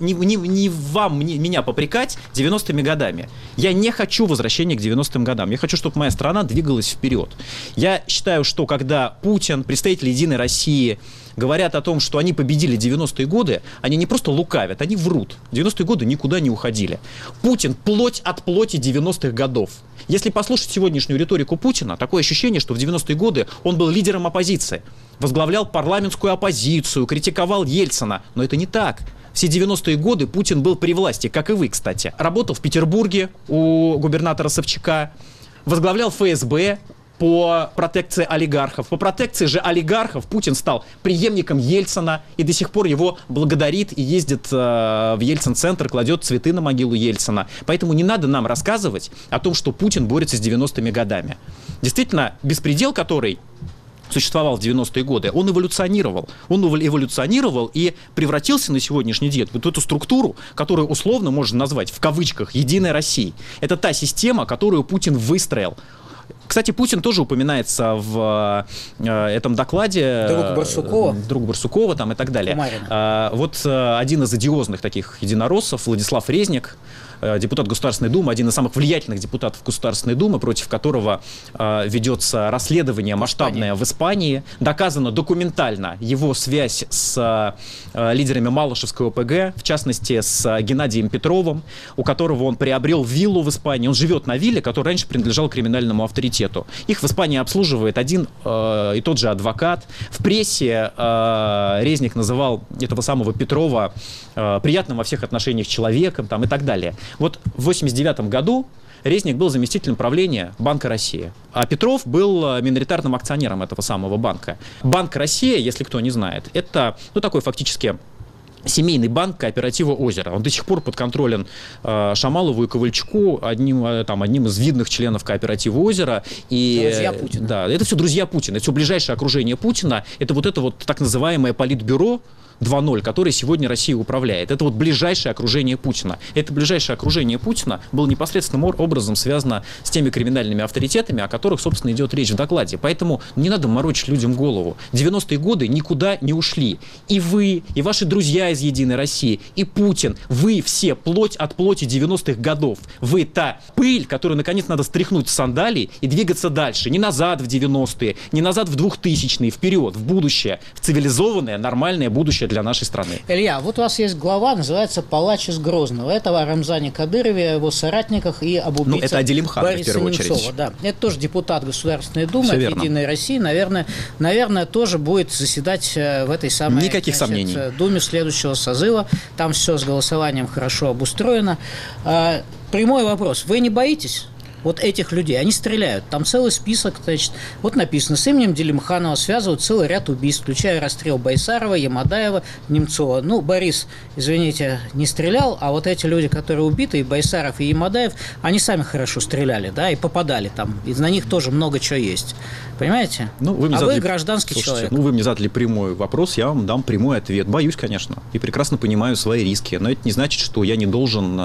вам меня попрекать 90-ми годами. Я не хочу возвращения к 90-м годам. Я хочу, чтобы моя страна двигалась вперед. Я считаю, что когда Путин, представители «Единой России», говорят о том, что они победили 90-е годы, они не просто лукавят, они врут. 90-е годы никуда не уходили. Путин плоть от плоти 90-х годов. Если послушать сегодняшнюю риторику Путина, такое ощущение, что в 90-е годы он был лидером оппозиции, возглавлял парламентскую оппозицию, критиковал Ельцина. Но это не так. Все 90-е годы Путин был при власти, как и вы, кстати. Работал в Петербурге у губернатора Собчака, возглавлял ФСБ, по протекции олигархов. По протекции же олигархов Путин стал преемником Ельцина и до сих пор его благодарит и ездит в Ельцин-центр, кладет цветы на могилу Ельцина. Поэтому не надо нам рассказывать о том, что Путин борется с 90-ми годами. Действительно, беспредел, который существовал в 90-е годы, он эволюционировал. Он эволюционировал и превратился на сегодняшний день в вот эту структуру, которую условно можно назвать, в кавычках, «Единой России». Это та система, которую Путин выстроил. Кстати, Путин тоже упоминается в этом докладе. Друг Барсукова там и так далее. Вот один из одиозных таких единороссов, Владислав Резник, депутат Государственной Думы, один из самых влиятельных депутатов Государственной Думы, против которого ведется расследование масштабное в Испании. Доказана документально его связь с лидерами Малышевской ОПГ, в частности, с Геннадием Петровым, у которого он приобрел виллу в Испании. Он живет на вилле, которая раньше принадлежала криминальному авторитету. Их в Испании обслуживает один и тот же адвокат. В прессе Резник называл этого самого Петрова приятным во всех отношениях человеком там, и так далее. Вот в 1989 году Резник был заместителем правления Банка России, а Петров был миноритарным акционером этого самого банка. Банк Россия, если кто не знает, это такой фактически семейный банк кооператива «Озеро». Он до сих пор подконтролен Шамалову и Ковальчуку, одним из видных членов кооператива «Озеро». И, друзья Путина. Да, это все друзья Путина, это все ближайшее окружение Путина. Это вот так называемое политбюро, 2.0, который сегодня Россией управляет. Это вот ближайшее окружение Путина. Это ближайшее окружение Путина было непосредственным образом связано с теми криминальными авторитетами, о которых, собственно, идет речь в докладе. Поэтому не надо морочить людям голову. 90-е годы никуда не ушли. И вы, и ваши друзья из «Единой России», и Путин, вы все плоть от плоти 90-х годов. Вы та пыль, которую, наконец, надо стряхнуть с сандалий и двигаться дальше. Не назад в 90-е, не назад в 2000-е, вперед, в будущее, в цивилизованное, нормальное будущее для нашей страны. Илья, вот у вас есть глава, называется «Палач из Грозного». Это о Рамзане Кадырове, его соратниках и об убийцах это о Делимханове, Бориса в первую Немцова. очередь. Да. Это тоже депутат Государственной Думы Все от верно. «Единой России». Наверное, тоже будет заседать в этой самой Никаких сомнений. Думе следующего созыва. Там все с голосованием хорошо обустроено. Прямой вопрос. Вы не боитесь? Вот этих людей, они стреляют. Там целый список, значит, вот написано, с именем Делимханова связывают целый ряд убийств, включая расстрел Байсарова, Ямадаева, Немцова. Ну, Борис, извините, не стрелял, а вот эти люди, которые убиты, и Байсаров, и Ямадаев, они сами хорошо стреляли, да, и попадали там. И на них тоже много чего есть. Понимаете? Вы гражданский человек. Вы мне задали прямой вопрос, я вам дам прямой ответ. Боюсь, конечно, и прекрасно понимаю свои риски, но это не значит, что я не должен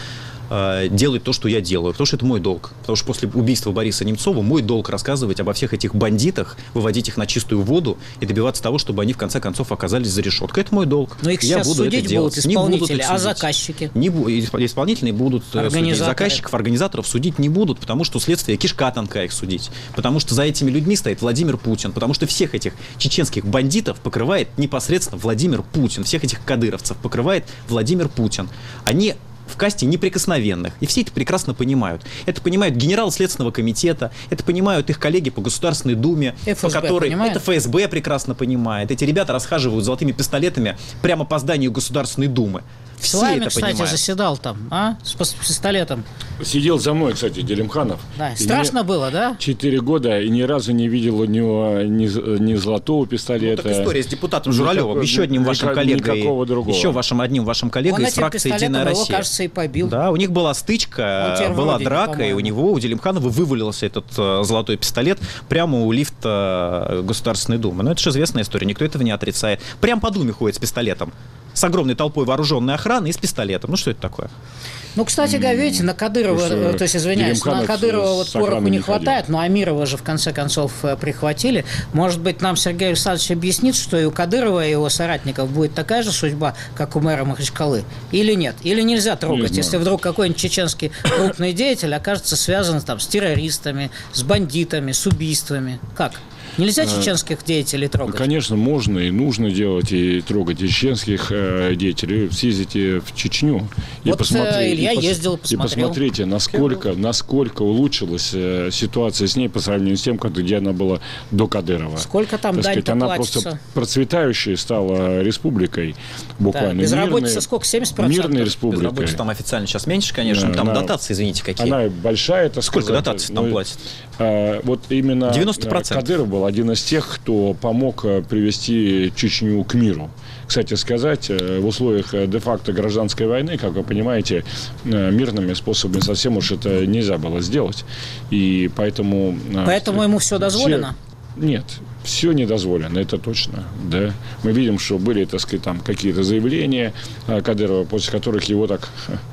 делать то, что я делаю, потому что это мой долг. Потому что после убийства Бориса Немцова мой долг рассказывать обо всех этих бандитах, выводить их на чистую воду и добиваться того, чтобы они в конце концов оказались за решеткой. Это мой долг. Но их сейчас судить будут исполнители, а заказчики? Исполнители будут судить заказчиков, организаторов судить не будут, потому что следствие кишка тонка их судить. Потому что за этими людьми стоит Владимир Путин. Потому что всех этих чеченских бандитов покрывает непосредственно Владимир Путин. Всех этих кадыровцев покрывает Владимир Путин. Они в касте неприкосновенных. И все это прекрасно понимают. Это понимают генералы Следственного комитета, это понимают их коллеги по Государственной Думе, это ФСБ прекрасно понимает. Эти ребята расхаживают с золотыми пистолетами прямо по зданию Государственной Думы. Все с вами, это кстати, понимают. Заседал там, с пистолетом. Сидел за мной, кстати, Делимханов. Да, страшно было, да? 4 года, и ни разу не видел у него ни золотого пистолета. Так история с депутатом Журавлевым, еще одним вашим коллегой. Никакого другого. Еще одним вашим коллегой из фракции «Единая Россия». Его, кажется, и побил. Да, у них была стычка, была драка, и у него, у Делимханова, вывалился этот золотой пистолет прямо у лифта Государственной Думы. Но это же известная история, никто этого не отрицает. Прям по Думе ходит с пистолетом. С огромной толпой вооруженной охраны и с пистолетом. Ну, что это такое? Ну, кстати говоря, видите, на Кадырова, то есть, извиняюсь, на Кадырова вот пороху не хватает, но Амирова же в конце концов прихватили. Может быть, нам Сергей Александрович объяснит, что и у Кадырова, и его соратников будет такая же судьба, как у мэра Махачкалы? Или нет? Или нельзя трогать, если вдруг какой-нибудь чеченский крупный деятель окажется связан там с террористами, с бандитами, с убийствами? Как? Нельзя чеченских деятелей трогать? Конечно, можно и нужно делать и трогать и чеченских деятелей. Съездите в Чечню вот Илья ездил, посмотрел. И посмотрите, насколько улучшилась ситуация с ней по сравнению с тем, где она была до Кадырова. Сколько там дань-то она платится? просто процветающей стала республикой буквально. Да, безработица сколько? 70%? Мирной республикой. Безработица там официально сейчас меньше, конечно. Да, там дотации, извините, какие. Она большая. Сколько дотаций там платят? Вот именно 90%. Кадыров был один из тех, кто помог привести Чечню к миру. Кстати сказать, в условиях де-факто гражданской войны, как вы понимаете, мирными способами совсем уж это нельзя было сделать. И поэтому... Поэтому ему все дозволено? Нет, все не дозволено, это точно. Да? Мы видим, что были, так сказать, там какие-то заявления Кадырова, после которых его так...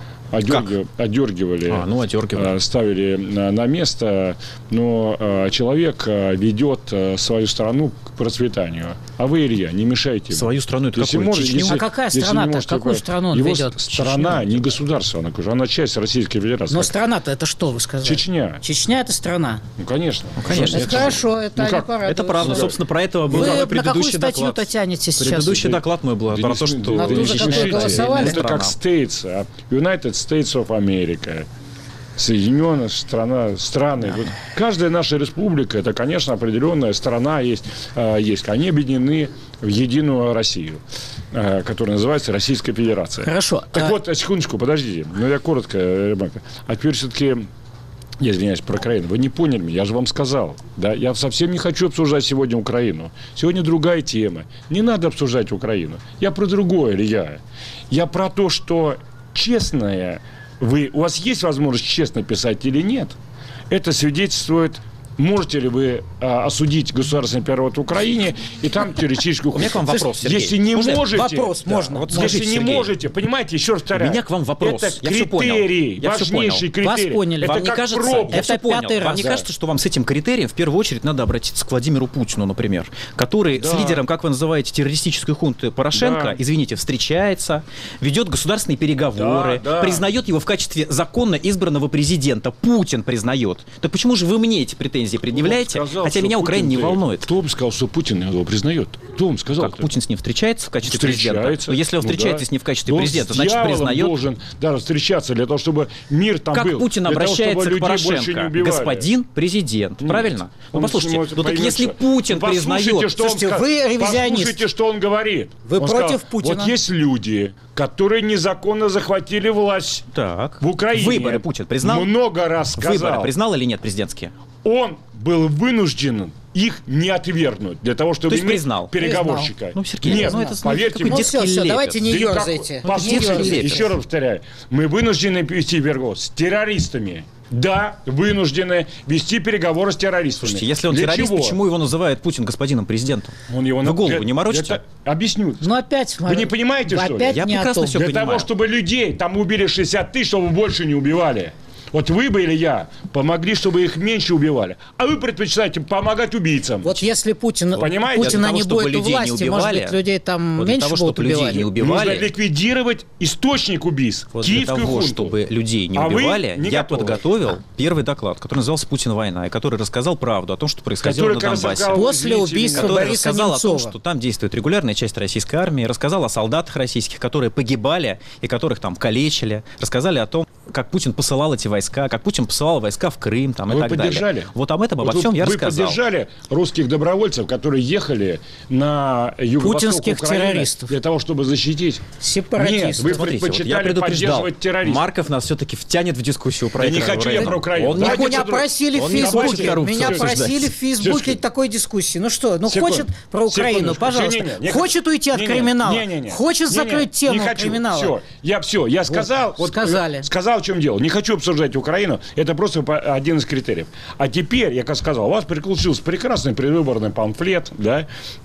Одергивали, ставили на место, но человек ведет свою страну к процветанию. А вы, Илья, не мешайте. Свою страну это какую? А какая страна-то? Какую страну он ведет? Его страна не государство, она часть Российской Федерации. Но страна-то это что, вы сказали? Чечня. Чечня это страна? Ну, конечно. Это хорошо, это не порадует. Это правда. Собственно, про это был предыдущий доклад. На какую статью-то тянете сейчас? Предыдущий доклад мой был про то, что... Это как States, United States of America. Соединенные страны. Вот каждая наша республика, это, конечно, определенная страна есть. Они объединены в единую Россию, которая называется Российская Федерация. Хорошо. Так вот, секундочку, подождите. Я коротко, Ребенка. А теперь все-таки, я извиняюсь, про Украину. Вы не поняли меня, я же вам сказал. Да? Я совсем не хочу обсуждать сегодня Украину. Сегодня другая тема. Не надо обсуждать Украину. Я про другое, Илья. Я про то, что честное... У вас есть возможность честно писать или нет? Это свидетельствует можете ли вы осудить государственный переворот в Украине и там террористическую... У меня к вам вопрос, Сергей. Если не можете... Вопрос можно. Вот скажите, если не можете, понимаете, еще раз повторяю. У меня к вам вопрос. Это критерий, важнейший критерий. Вас поняли. Это Вам не как кажется, пробка. я все Это понял. пятый Вам раз. не кажется, что вам с этим критерием в первую очередь надо обратиться к Владимиру Путину, например, который с лидером, как вы называете, террористической хунты Порошенко, извините, встречается, ведет государственные переговоры, признает его в качестве законно избранного президента. Путин признает. Так почему же вы мне эти претензии предъявляете, хотя меня Украина не волнует? Кто бы сказал, что Путин его признает? Кто вам сказал? Как Путин с ним встречается в качестве президента? Встречается. Но если он встречается с ним в качестве президента, значит признает. Должен встречаться для того, чтобы мир там как был. Путин для обращается того, к Порошенко? Господин президент. Правильно? Ну, послушайте, так если Путин признает... Слушайте, вы ревизионист. Послушайте, что он говорит. Вы Он против сказал, Путина. Вот есть люди, которые незаконно захватили власть в Украине. Выборы Путин признал? Много раз сказал. Выборы признал или нет президентские? Он был вынужден их не отвергнуть для того, чтобы иметь признал. переговорщика. Признал. Ну, Сергей, нет, это поверьте мне. Все, давайте не ерзайте. Послушайте, еще раз повторяю. Мы вынуждены вести переговоры с террористами. Да, вынуждены вести переговоры с террористами. Слушайте, если он террорист, почему его называет Путин господином президентом? Он его Вы голову не морочите? Объясню. Ну опять... Вы не понимаете, что ли? Я прекрасно все понимаю. Для понимаю. того, чтобы людей там убили 60 тысяч, чтобы больше не убивали. Вот вы бы или я помогли, чтобы их меньше убивали. А вы предпочитаете помогать убийцам. Вот если Путина не будет у власти, может быть, людей там меньше будут убивать. Нужно ликвидировать источник убийств. Вот для того, чтобы людей не убивали, я подготовил первый доклад, который назывался «Путин. Война», и который рассказал правду о том, что происходило на Донбассе. После убийства Бориса Немцова. Рассказал о том, что там действует регулярная часть российской армии, рассказал о солдатах российских, которые погибали и которых там калечили, рассказали о том, как Путин посылал эти войска, как Путин посылал войска в Крым там, и так далее. Вот об этом, обо всем я рассказал. Вы поддержали русских добровольцев, которые ехали на юго-восток путинских Украины террористов для того, чтобы защитить сепаратистов. Нет, вы предпочитали поддерживать террористов. Марков нас все-таки втянет в дискуссию про не хочу я про Украину. Меня просили в Фейсбуке такой дискуссии. Ну что, хочет про Украину, пожалуйста. Хочет уйти от криминала, хочет закрыть тему криминала. Я сказал, в чем дело. Не хочу обсуждать Украину, это просто один из критериев. А теперь, я как сказал, у вас приключился прекрасный предвыборный памфлет, да,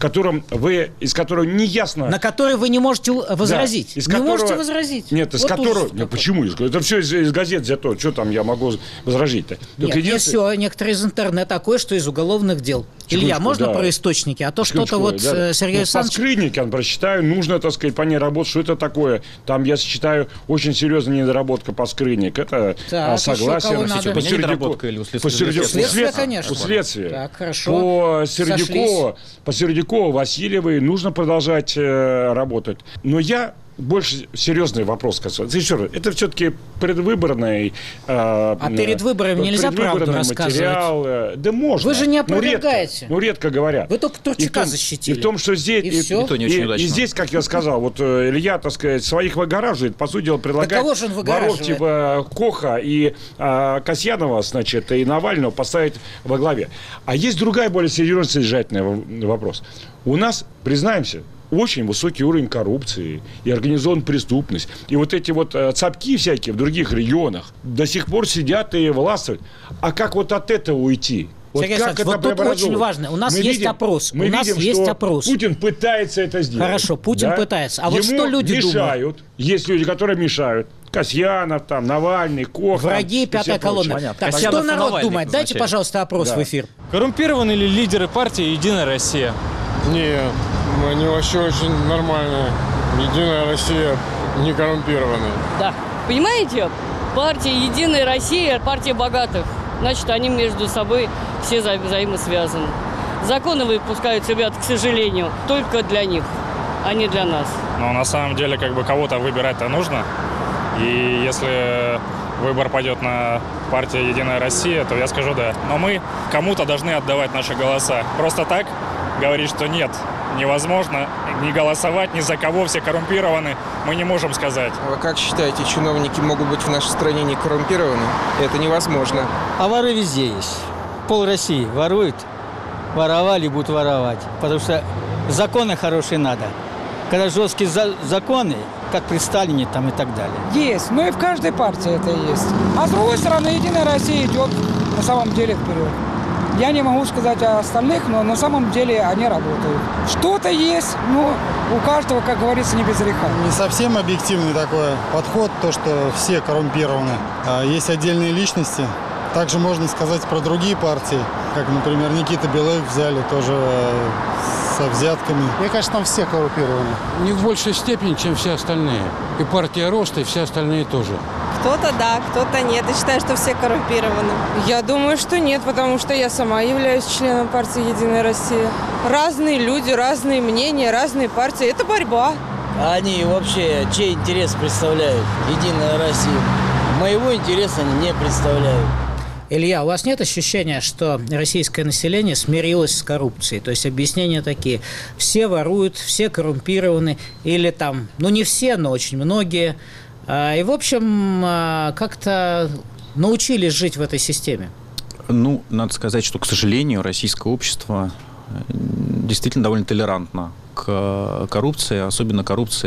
из которого не ясно... На который вы не можете возразить. Да, можете возразить. Нет, из которого... Почему? Это все из газет взято. Что там я могу возразить-то? Нет, все, некоторые из интернета такое, что из уголовных дел. Илья, можно про источники? А то что-то вот Сергей Александрович... По скрытнике, я прочитаю, нужно, так сказать, по ней работать. Что это такое? Там, я считаю, очень серьезная недоработка по скрытнику. Это согласие. По следствие, конечно. У следствия. Так, хорошо. По Сердюкову, Васильевой нужно продолжать работать. Но я больше серьезный вопрос касается. Еще раз, это все-таки предвыборный... перед выборами нельзя правду рассказывать? Да можно. Вы же не опровергаете. Редко говорят. Вы только Турчака защитили. И в том, что здесь... И здесь, как я сказал, вот Илья, так сказать, своих выгораживает. По сути дела, предлагает воров типа Коха и Касьянова, значит, и Навального поставить во главе. А есть другая, более серьезная, содержательный вопрос. У нас, признаемся, очень высокий уровень коррупции и организованной преступности. И вот эти вот цапки всякие в других регионах до сих пор сидят и властвуют. А как вот от этого уйти? Сергей Александрович, вот тут очень важно. У нас есть опрос. Мы видим, что Путин пытается это сделать. Хорошо, Путин пытается. А вот что люди мешают. Есть люди, которые мешают. Касьянов, там, Навальный, Кох. Враги, пятая колонна. Так, что народ думает? Дайте, пожалуйста, опрос в эфир. Коррумпированы ли лидеры партии «Единая Россия»? Нет, они вообще очень нормальные. «Единая Россия» не коррумпированная. Да. Понимаете, партия «Единая Россия» – партия богатых. Значит, они между собой все взаимосвязаны. Законы выпускают, ребят, к сожалению, только для них, а не для нас. Но на самом деле, кого-то выбирать-то нужно. И если выбор пойдет на партию «Единая Россия», то я скажу «да». Но мы кому-то должны отдавать наши голоса. Просто так говорить, что нет, невозможно не голосовать ни за кого, все коррумпированы, мы не можем сказать. Вы как считаете, чиновники могут быть в нашей стране не коррумпированы? Это невозможно. А воры везде есть. Пол России ворует, воровали, будут воровать. Потому что законы хорошие надо. Когда жесткие законы, как при Сталине там и так далее. Есть, но и в каждой партии это есть. А с другой стороны, «Единая Россия» идет на самом деле вперед. Я не могу сказать о остальных, но на самом деле они работают. Что-то есть, но у каждого, как говорится, не без греха. Не совсем объективный такой подход, то, что все коррумпированы. Есть отдельные личности. Также можно сказать про другие партии, как, например, Никита Белых взяли тоже со взятками. Мне кажется, там все коррумпированы. Не в большей степени, чем все остальные. И партия Роста, и все остальные тоже. Кто-то да, кто-то нет. Я считаю, что все коррумпированы. Я думаю, что нет, потому что я сама являюсь членом партии «Единая Россия». Разные люди, разные мнения, разные партии. Это борьба. Они вообще чей интерес представляют? «Единая Россия». Моего интереса они не представляют. Илья, у вас нет ощущения, что российское население смирилось с коррупцией? То есть объяснения такие: все воруют, все коррумпированы, или там, ну не все, но очень многие. И, в общем, как-то научились жить в этой системе. Ну, надо сказать, что, к сожалению, российское общество действительно довольно толерантно к коррупции, особенно коррупции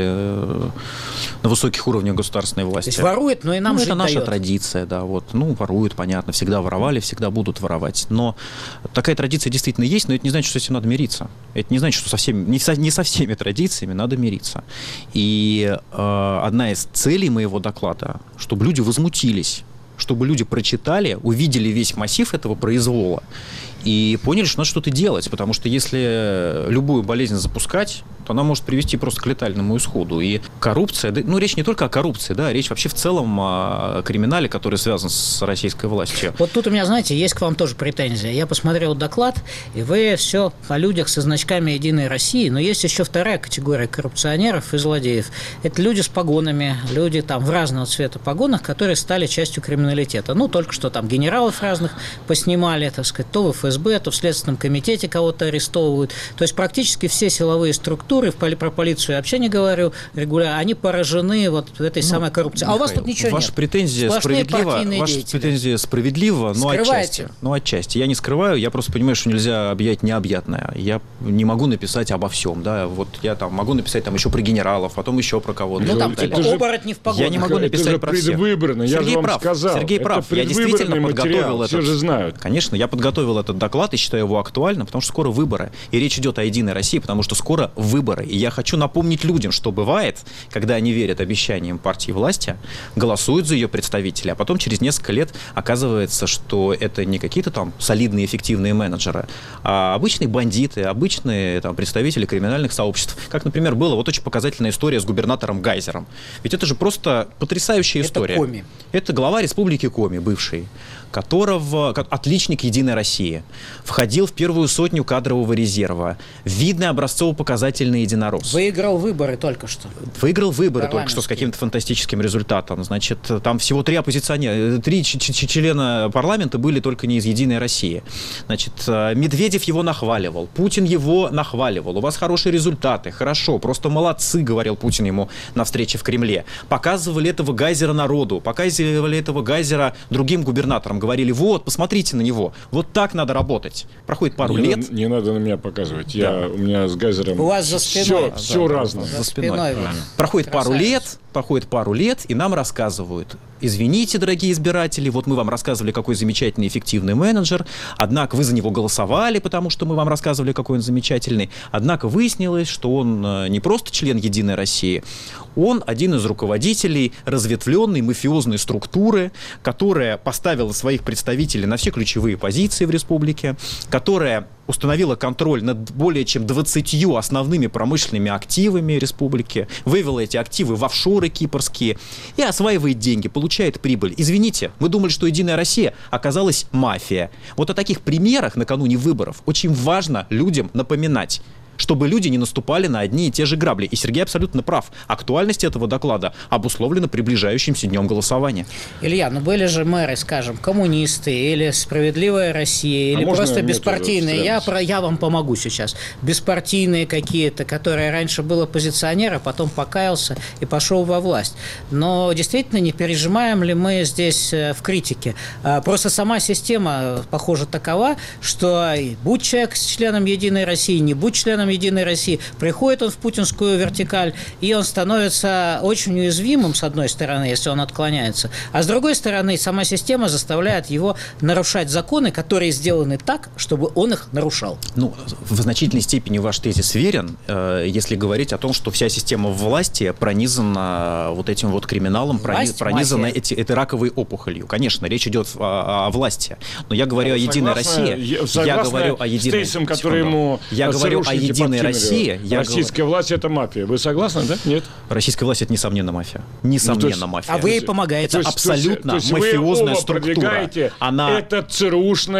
на высоких уровнях государственной власти. То есть ворует, но и нам жить это наша дает. традиция, да, вот. Ну, воруют, понятно, всегда воровали, всегда будут воровать. Но такая традиция действительно есть, но это не значит, что с этим надо мириться. Это не значит, что не со всеми традициями надо мириться. И одна из целей моего доклада, чтобы люди возмутились, чтобы люди прочитали, увидели весь массив этого произвола и поняли, что надо что-то делать, потому что если любую болезнь запускать, то она может привести просто к летальному исходу. И коррупция, ну, речь не только о коррупции, да, речь вообще в целом о криминале, который связан с российской властью. Вот тут у меня, знаете, есть к вам тоже претензия. Я посмотрел доклад, и вы все о людях со значками «Единой России», но есть еще вторая категория коррупционеров и злодеев. Это люди с погонами, люди там в разного цвета погонах, которые стали частью криминалитета. Ну, только что там генералов разных поснимали, так сказать, то в ФСБ, то в Следственном комитете кого-то арестовывают. То есть практически все силовые структуры, про полицию я вообще не говорю регулярно, они поражены вот этой самой коррупцией. А у вас тут ничего ваша нет. Претензия справедлива, но отчасти. Но отчасти. Я не скрываю, я просто понимаю, что нельзя объять необъятное. Я не могу написать обо всем, да, вот я там могу написать там еще про генералов, потом еще про кого-то. Ну там типа оборотни в погонах. Я не могу написать про всех. Я же вам сказал. Сергей прав. Я действительно подготовил все же знают. Конечно, я подготовил этот доклад и считаю его актуальным, потому что скоро выборы. И речь идет о «Единой России», потому что скоро выборы. И я хочу напомнить людям, что бывает, когда они верят обещаниям партии власти, голосуют за ее представителей, а потом через несколько лет оказывается, что это не какие-то там солидные, эффективные менеджеры, а обычные бандиты, обычные там представители криминальных сообществ. Как, например, была вот очень показательная история с губернатором Гайзером. Ведь это же просто потрясающая история. Это Коми. Это глава республики Коми, бывший, которого, отличник «Единой России», входил в первую сотню кадрового резерва, видный образцово-показательный единорос. Выиграл выборы только что. Выиграл выборы только что с каким-то фантастическим результатом. Значит, там всего 3 оппозиционера, 3 члена парламента были только не из «Единой России». Значит, Медведев его нахваливал, Путин его нахваливал. У вас хорошие результаты, хорошо, просто молодцы, говорил Путин ему на встрече в Кремле. Показывали этого Гайзера народу, показывали этого Гайзера другим губернаторам. Говорили, вот, посмотрите на него, вот так надо работать. Проходит пару лет. Не надо на меня показывать. У меня с Гайзером у вас за спиной. Все разное. За спиной. Проходит пару лет, и нам рассказывают: извините, дорогие избиратели, вот мы вам рассказывали, какой замечательный, эффективный менеджер, однако вы за него голосовали, потому что мы вам рассказывали, какой он замечательный, однако выяснилось, что он не просто член «Единой России», он один из руководителей разветвленной мафиозной структуры, которая поставила своих представителей на все ключевые позиции в республике, которая установила контроль над более чем 20 основными промышленными активами республики, вывела эти активы в офшоры кипрские и осваивает деньги, получает прибыль. Извините, мы думали, что «Единая Россия» оказалась мафия. Вот о таких примерах накануне выборов очень важно людям напоминать, чтобы люди не наступали на одни и те же грабли. И Сергей абсолютно прав. Актуальность этого доклада обусловлена приближающимся днем голосования. Илья, ну были же мэры, скажем, коммунисты или «Справедливая Россия», или просто беспартийные. Я вам помогу сейчас. Беспартийные какие-то, которые раньше был оппозиционер, а потом покаялся и пошел во власть. Но действительно, не пережимаем ли мы здесь в критике? Просто сама система, похоже, такова, что будь человек членом «Единой России», не будь членом членом «Единой России», приходит он в путинскую вертикаль, и он становится очень уязвимым, с одной стороны, если он отклоняется, а с другой стороны, сама система заставляет его нарушать законы, которые сделаны так, чтобы он их нарушал. Ну, в значительной степени ваш тезис верен, если говорить о том, что вся система власти пронизана вот этим вот криминалом, пронизана этой раковой опухолью. Конечно, речь идет о власти. Но я говорю о «Единой России». Я говорю о «Единой России». Я говорю о «Единой России». Российская власть – это мафия. Вы согласны, да? Нет? Российская власть – это, несомненно, мафия. Несомненно, мафия. А вы ей помогаете. Это абсолютно мафиозная структура. Она... Это ЦРУшная...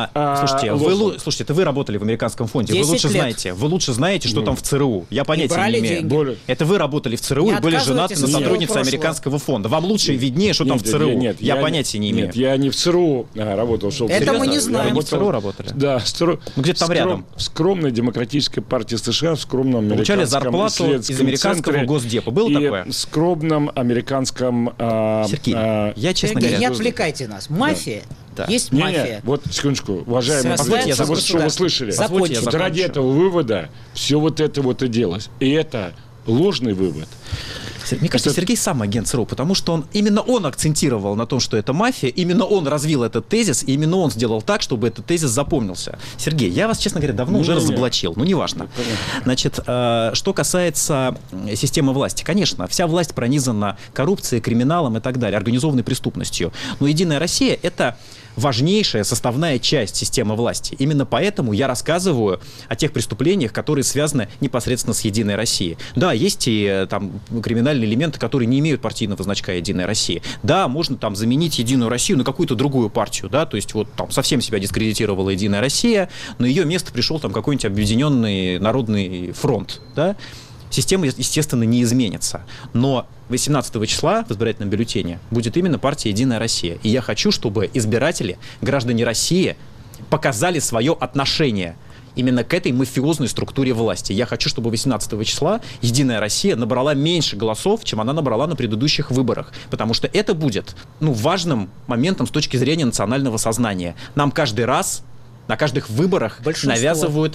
Слушайте, это вы работали в американском фонде. Вы лучше знаете. Вы лучше знаете, что там в ЦРУ. Я понятия не имею. Это вы работали в ЦРУ и были женаты на сотруднице американского фонда. Вам лучше и виднее, что там в ЦРУ. Я понятия не имею. Нет, я не в ЦРУ работал. Это мы не знаем. Вы в ЦРУ работали? Да, где-то там рядом. В скромной демократической партии США, в скромном американском получали зарплату из американского Госдепа. Было такое? В скромном американском... Сергей, я, честно говоря... Не отвлекайте нас. Мафия. Да. Есть мафия. Вот, секундочку, уважаемые, что вы слышали? Ради этого вывода все вот это вот и делалось. И это ложный вывод. Мне кажется, Сергей сам агент ЦРУ, потому что именно он акцентировал на том, что это мафия, именно он развил этот тезис, и именно он сделал так, чтобы этот тезис запомнился. Сергей, я вас, честно говоря, давно уже разоблачил, неважно. Значит, что касается системы власти, конечно, вся власть пронизана коррупцией, криминалом и так далее, организованной преступностью. Но «Единая Россия» — это важнейшая составная часть системы власти. Именно поэтому я рассказываю о тех преступлениях, которые связаны непосредственно с «Единой Россией». Да, есть и там криминальные элементы, которые не имеют партийного значка «Единая Россия». Да, можно там заменить «Единую Россию» на какую-то другую партию, да, то есть вот там совсем себя дискредитировала «Единая Россия», на ее место пришел там какой-нибудь Объединенный Народный фронт, да. Система, естественно, не изменится. Но 18 числа в избирательном бюллетене будет именно партия «Единая Россия». И я хочу, чтобы избиратели, граждане России, показали свое отношение именно к этой мафиозной структуре власти. Я хочу, чтобы 18 числа «Единая Россия» набрала меньше голосов, чем она набрала на предыдущих выборах. Потому что это будет важным моментом с точки зрения национального сознания. Нам каждый раз... На каждых выборах навязывают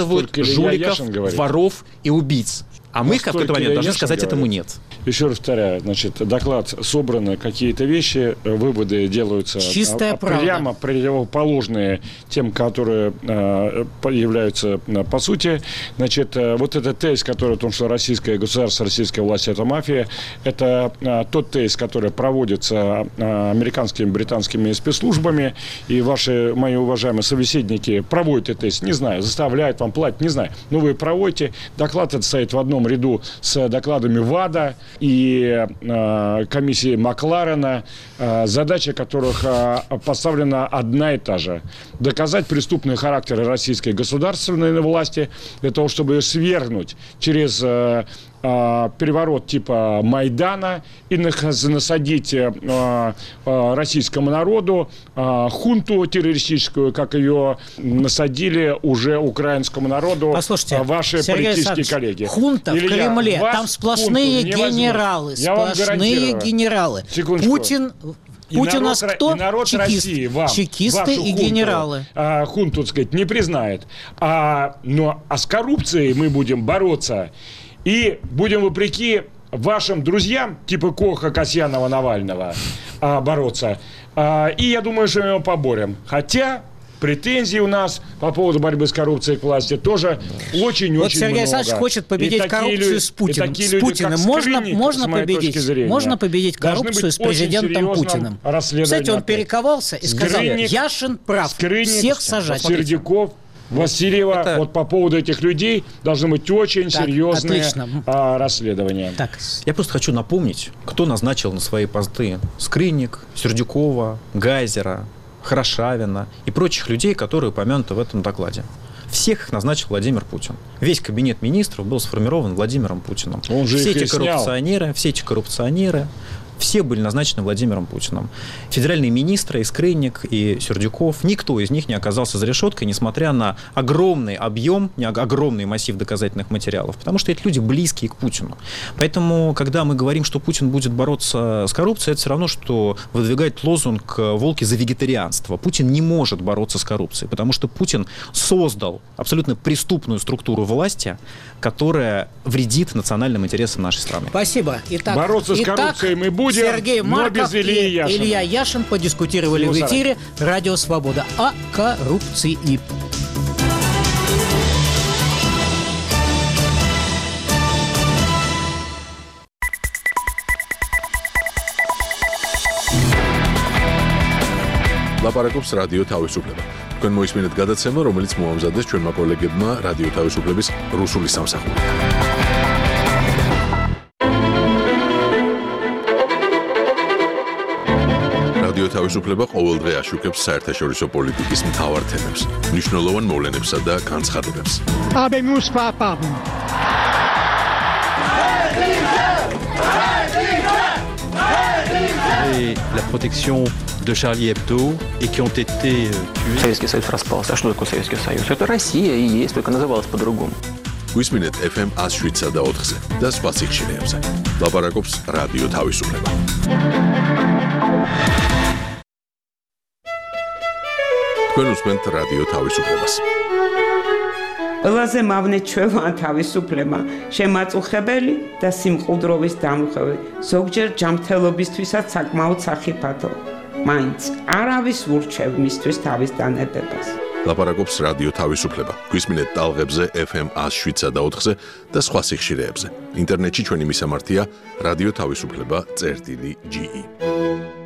жуликов, воров и убийц. А мы в какой-то момент должны сказать этому «нет». Еще раз повторяю, значит, доклад собраны какие-то вещи, выводы делаются прямо противоположные тем, которые являются по сути. Значит, вот этот тезис, который о том, что российское государство, российская власть – это мафия, это тот тезис, который проводится американскими, британскими спецслужбами, и мои уважаемые собеседники проводят этот тезис, не знаю, заставляют вам платить, не знаю, но вы проводите. Доклад этот стоит в одном ряду с докладами ВАДА и комиссии Макларена, задача которых поставлена одна и та же. Доказать преступный характер российской государственной власти для того, чтобы ее свергнуть через переворот типа Майдана и насадить российскому народу хунту террористическую, как ее насадили уже украинскому народу. Послушайте, ваши политические коллеги. Хунта в Кремле, там сплошные генералы, сплошные генералы. Секундочку. Путин у нас кто? России, чекисты и генералы. Хунту, так сказать, не признает. Но с коррупцией мы будем бороться. И будем, вопреки вашим друзьям, типа Коха, Касьянова, Навального, бороться. И я думаю, что мы его поборем. Хотя претензий у нас по поводу борьбы с коррупцией к власти тоже очень-очень много. Вот Сергей Александрович хочет победить коррупцию с Путиным. С Путиным можно победить коррупцию с президентом Путиным. Кстати, он перековался и сказал, Яшин прав, всех сажать. Сердюков, Васильева, вот по поводу этих людей должны быть очень серьезные расследования. Так. Я просто хочу напомнить, кто назначил на свои посты Скрынник, Сердюкова, Гайзера, Хорошавина и прочих людей, которые упомянуты в этом докладе. Всех их назначил Владимир Путин. Весь кабинет министров был сформирован Владимиром Путиным. Он же все эти коррупционеры, все были назначены Владимиром Путиным. Федеральные министры, и Скрынник, и Сердюков, никто из них не оказался за решеткой, несмотря на огромный объем, огромный массив доказательных материалов, потому что эти люди близкие к Путину. Поэтому, когда мы говорим, что Путин будет бороться с коррупцией, это все равно, что выдвигать лозунг «волки за вегетарианство». Путин не может бороться с коррупцией, потому что Путин создал абсолютно преступную структуру власти, которая вредит национальным интересам нашей страны. Спасибо. Бороться с коррупцией мы будем, Сергей Марков и Илья Яшин подискутировали в эфире «Радио Свобода» о коррупции. ლაპარაკობს რადიო თავისუფლება. თქვენ მოისმინეთ გადაცემა, რომელიც მოამზადეს ჩვენმა კოლეგებმა რადიო თავისუფლების რუსული სამსახური. რადიო თავისუფლება ყოველდღე აშუქებს საერთაშორისო პოლიტიკის მთავარ თემებს, მნიშვნელოვან მოვლენებსა და განცხადებებს. La protection de Charlie Hebdo et qui ont été tués. Советский Союз распался. А что такое Советский Союз? Это Россия и есть, только называлась по-другому. გვისმინეთ FM 107 და 4-ზე და სხვა სიხშირეებზე. ლაპარაკობს რადიო თავისუფლება. თქვენ უსმენთ რადიო თავისუფლებას. ყველაზე მავნეჩვევაა თავისუფლება, შემაწუხებელი და სიმყუდროვის დამხევი, ზოგჯერ ჯანმრთელობისთვისაც საკმაოდ სახიფათო. მაინც არავის ურჩევ მისთვის თავის დანებებას. ლაპარაკობს რადიო თავისუფლება. გვისმინეთ ტალღებზე FM 107 და 4-ზე და სხვა სიხშირეებზე. ინტერნეტში ჩვენი მისამართია რადიო თავისუფლება.ge.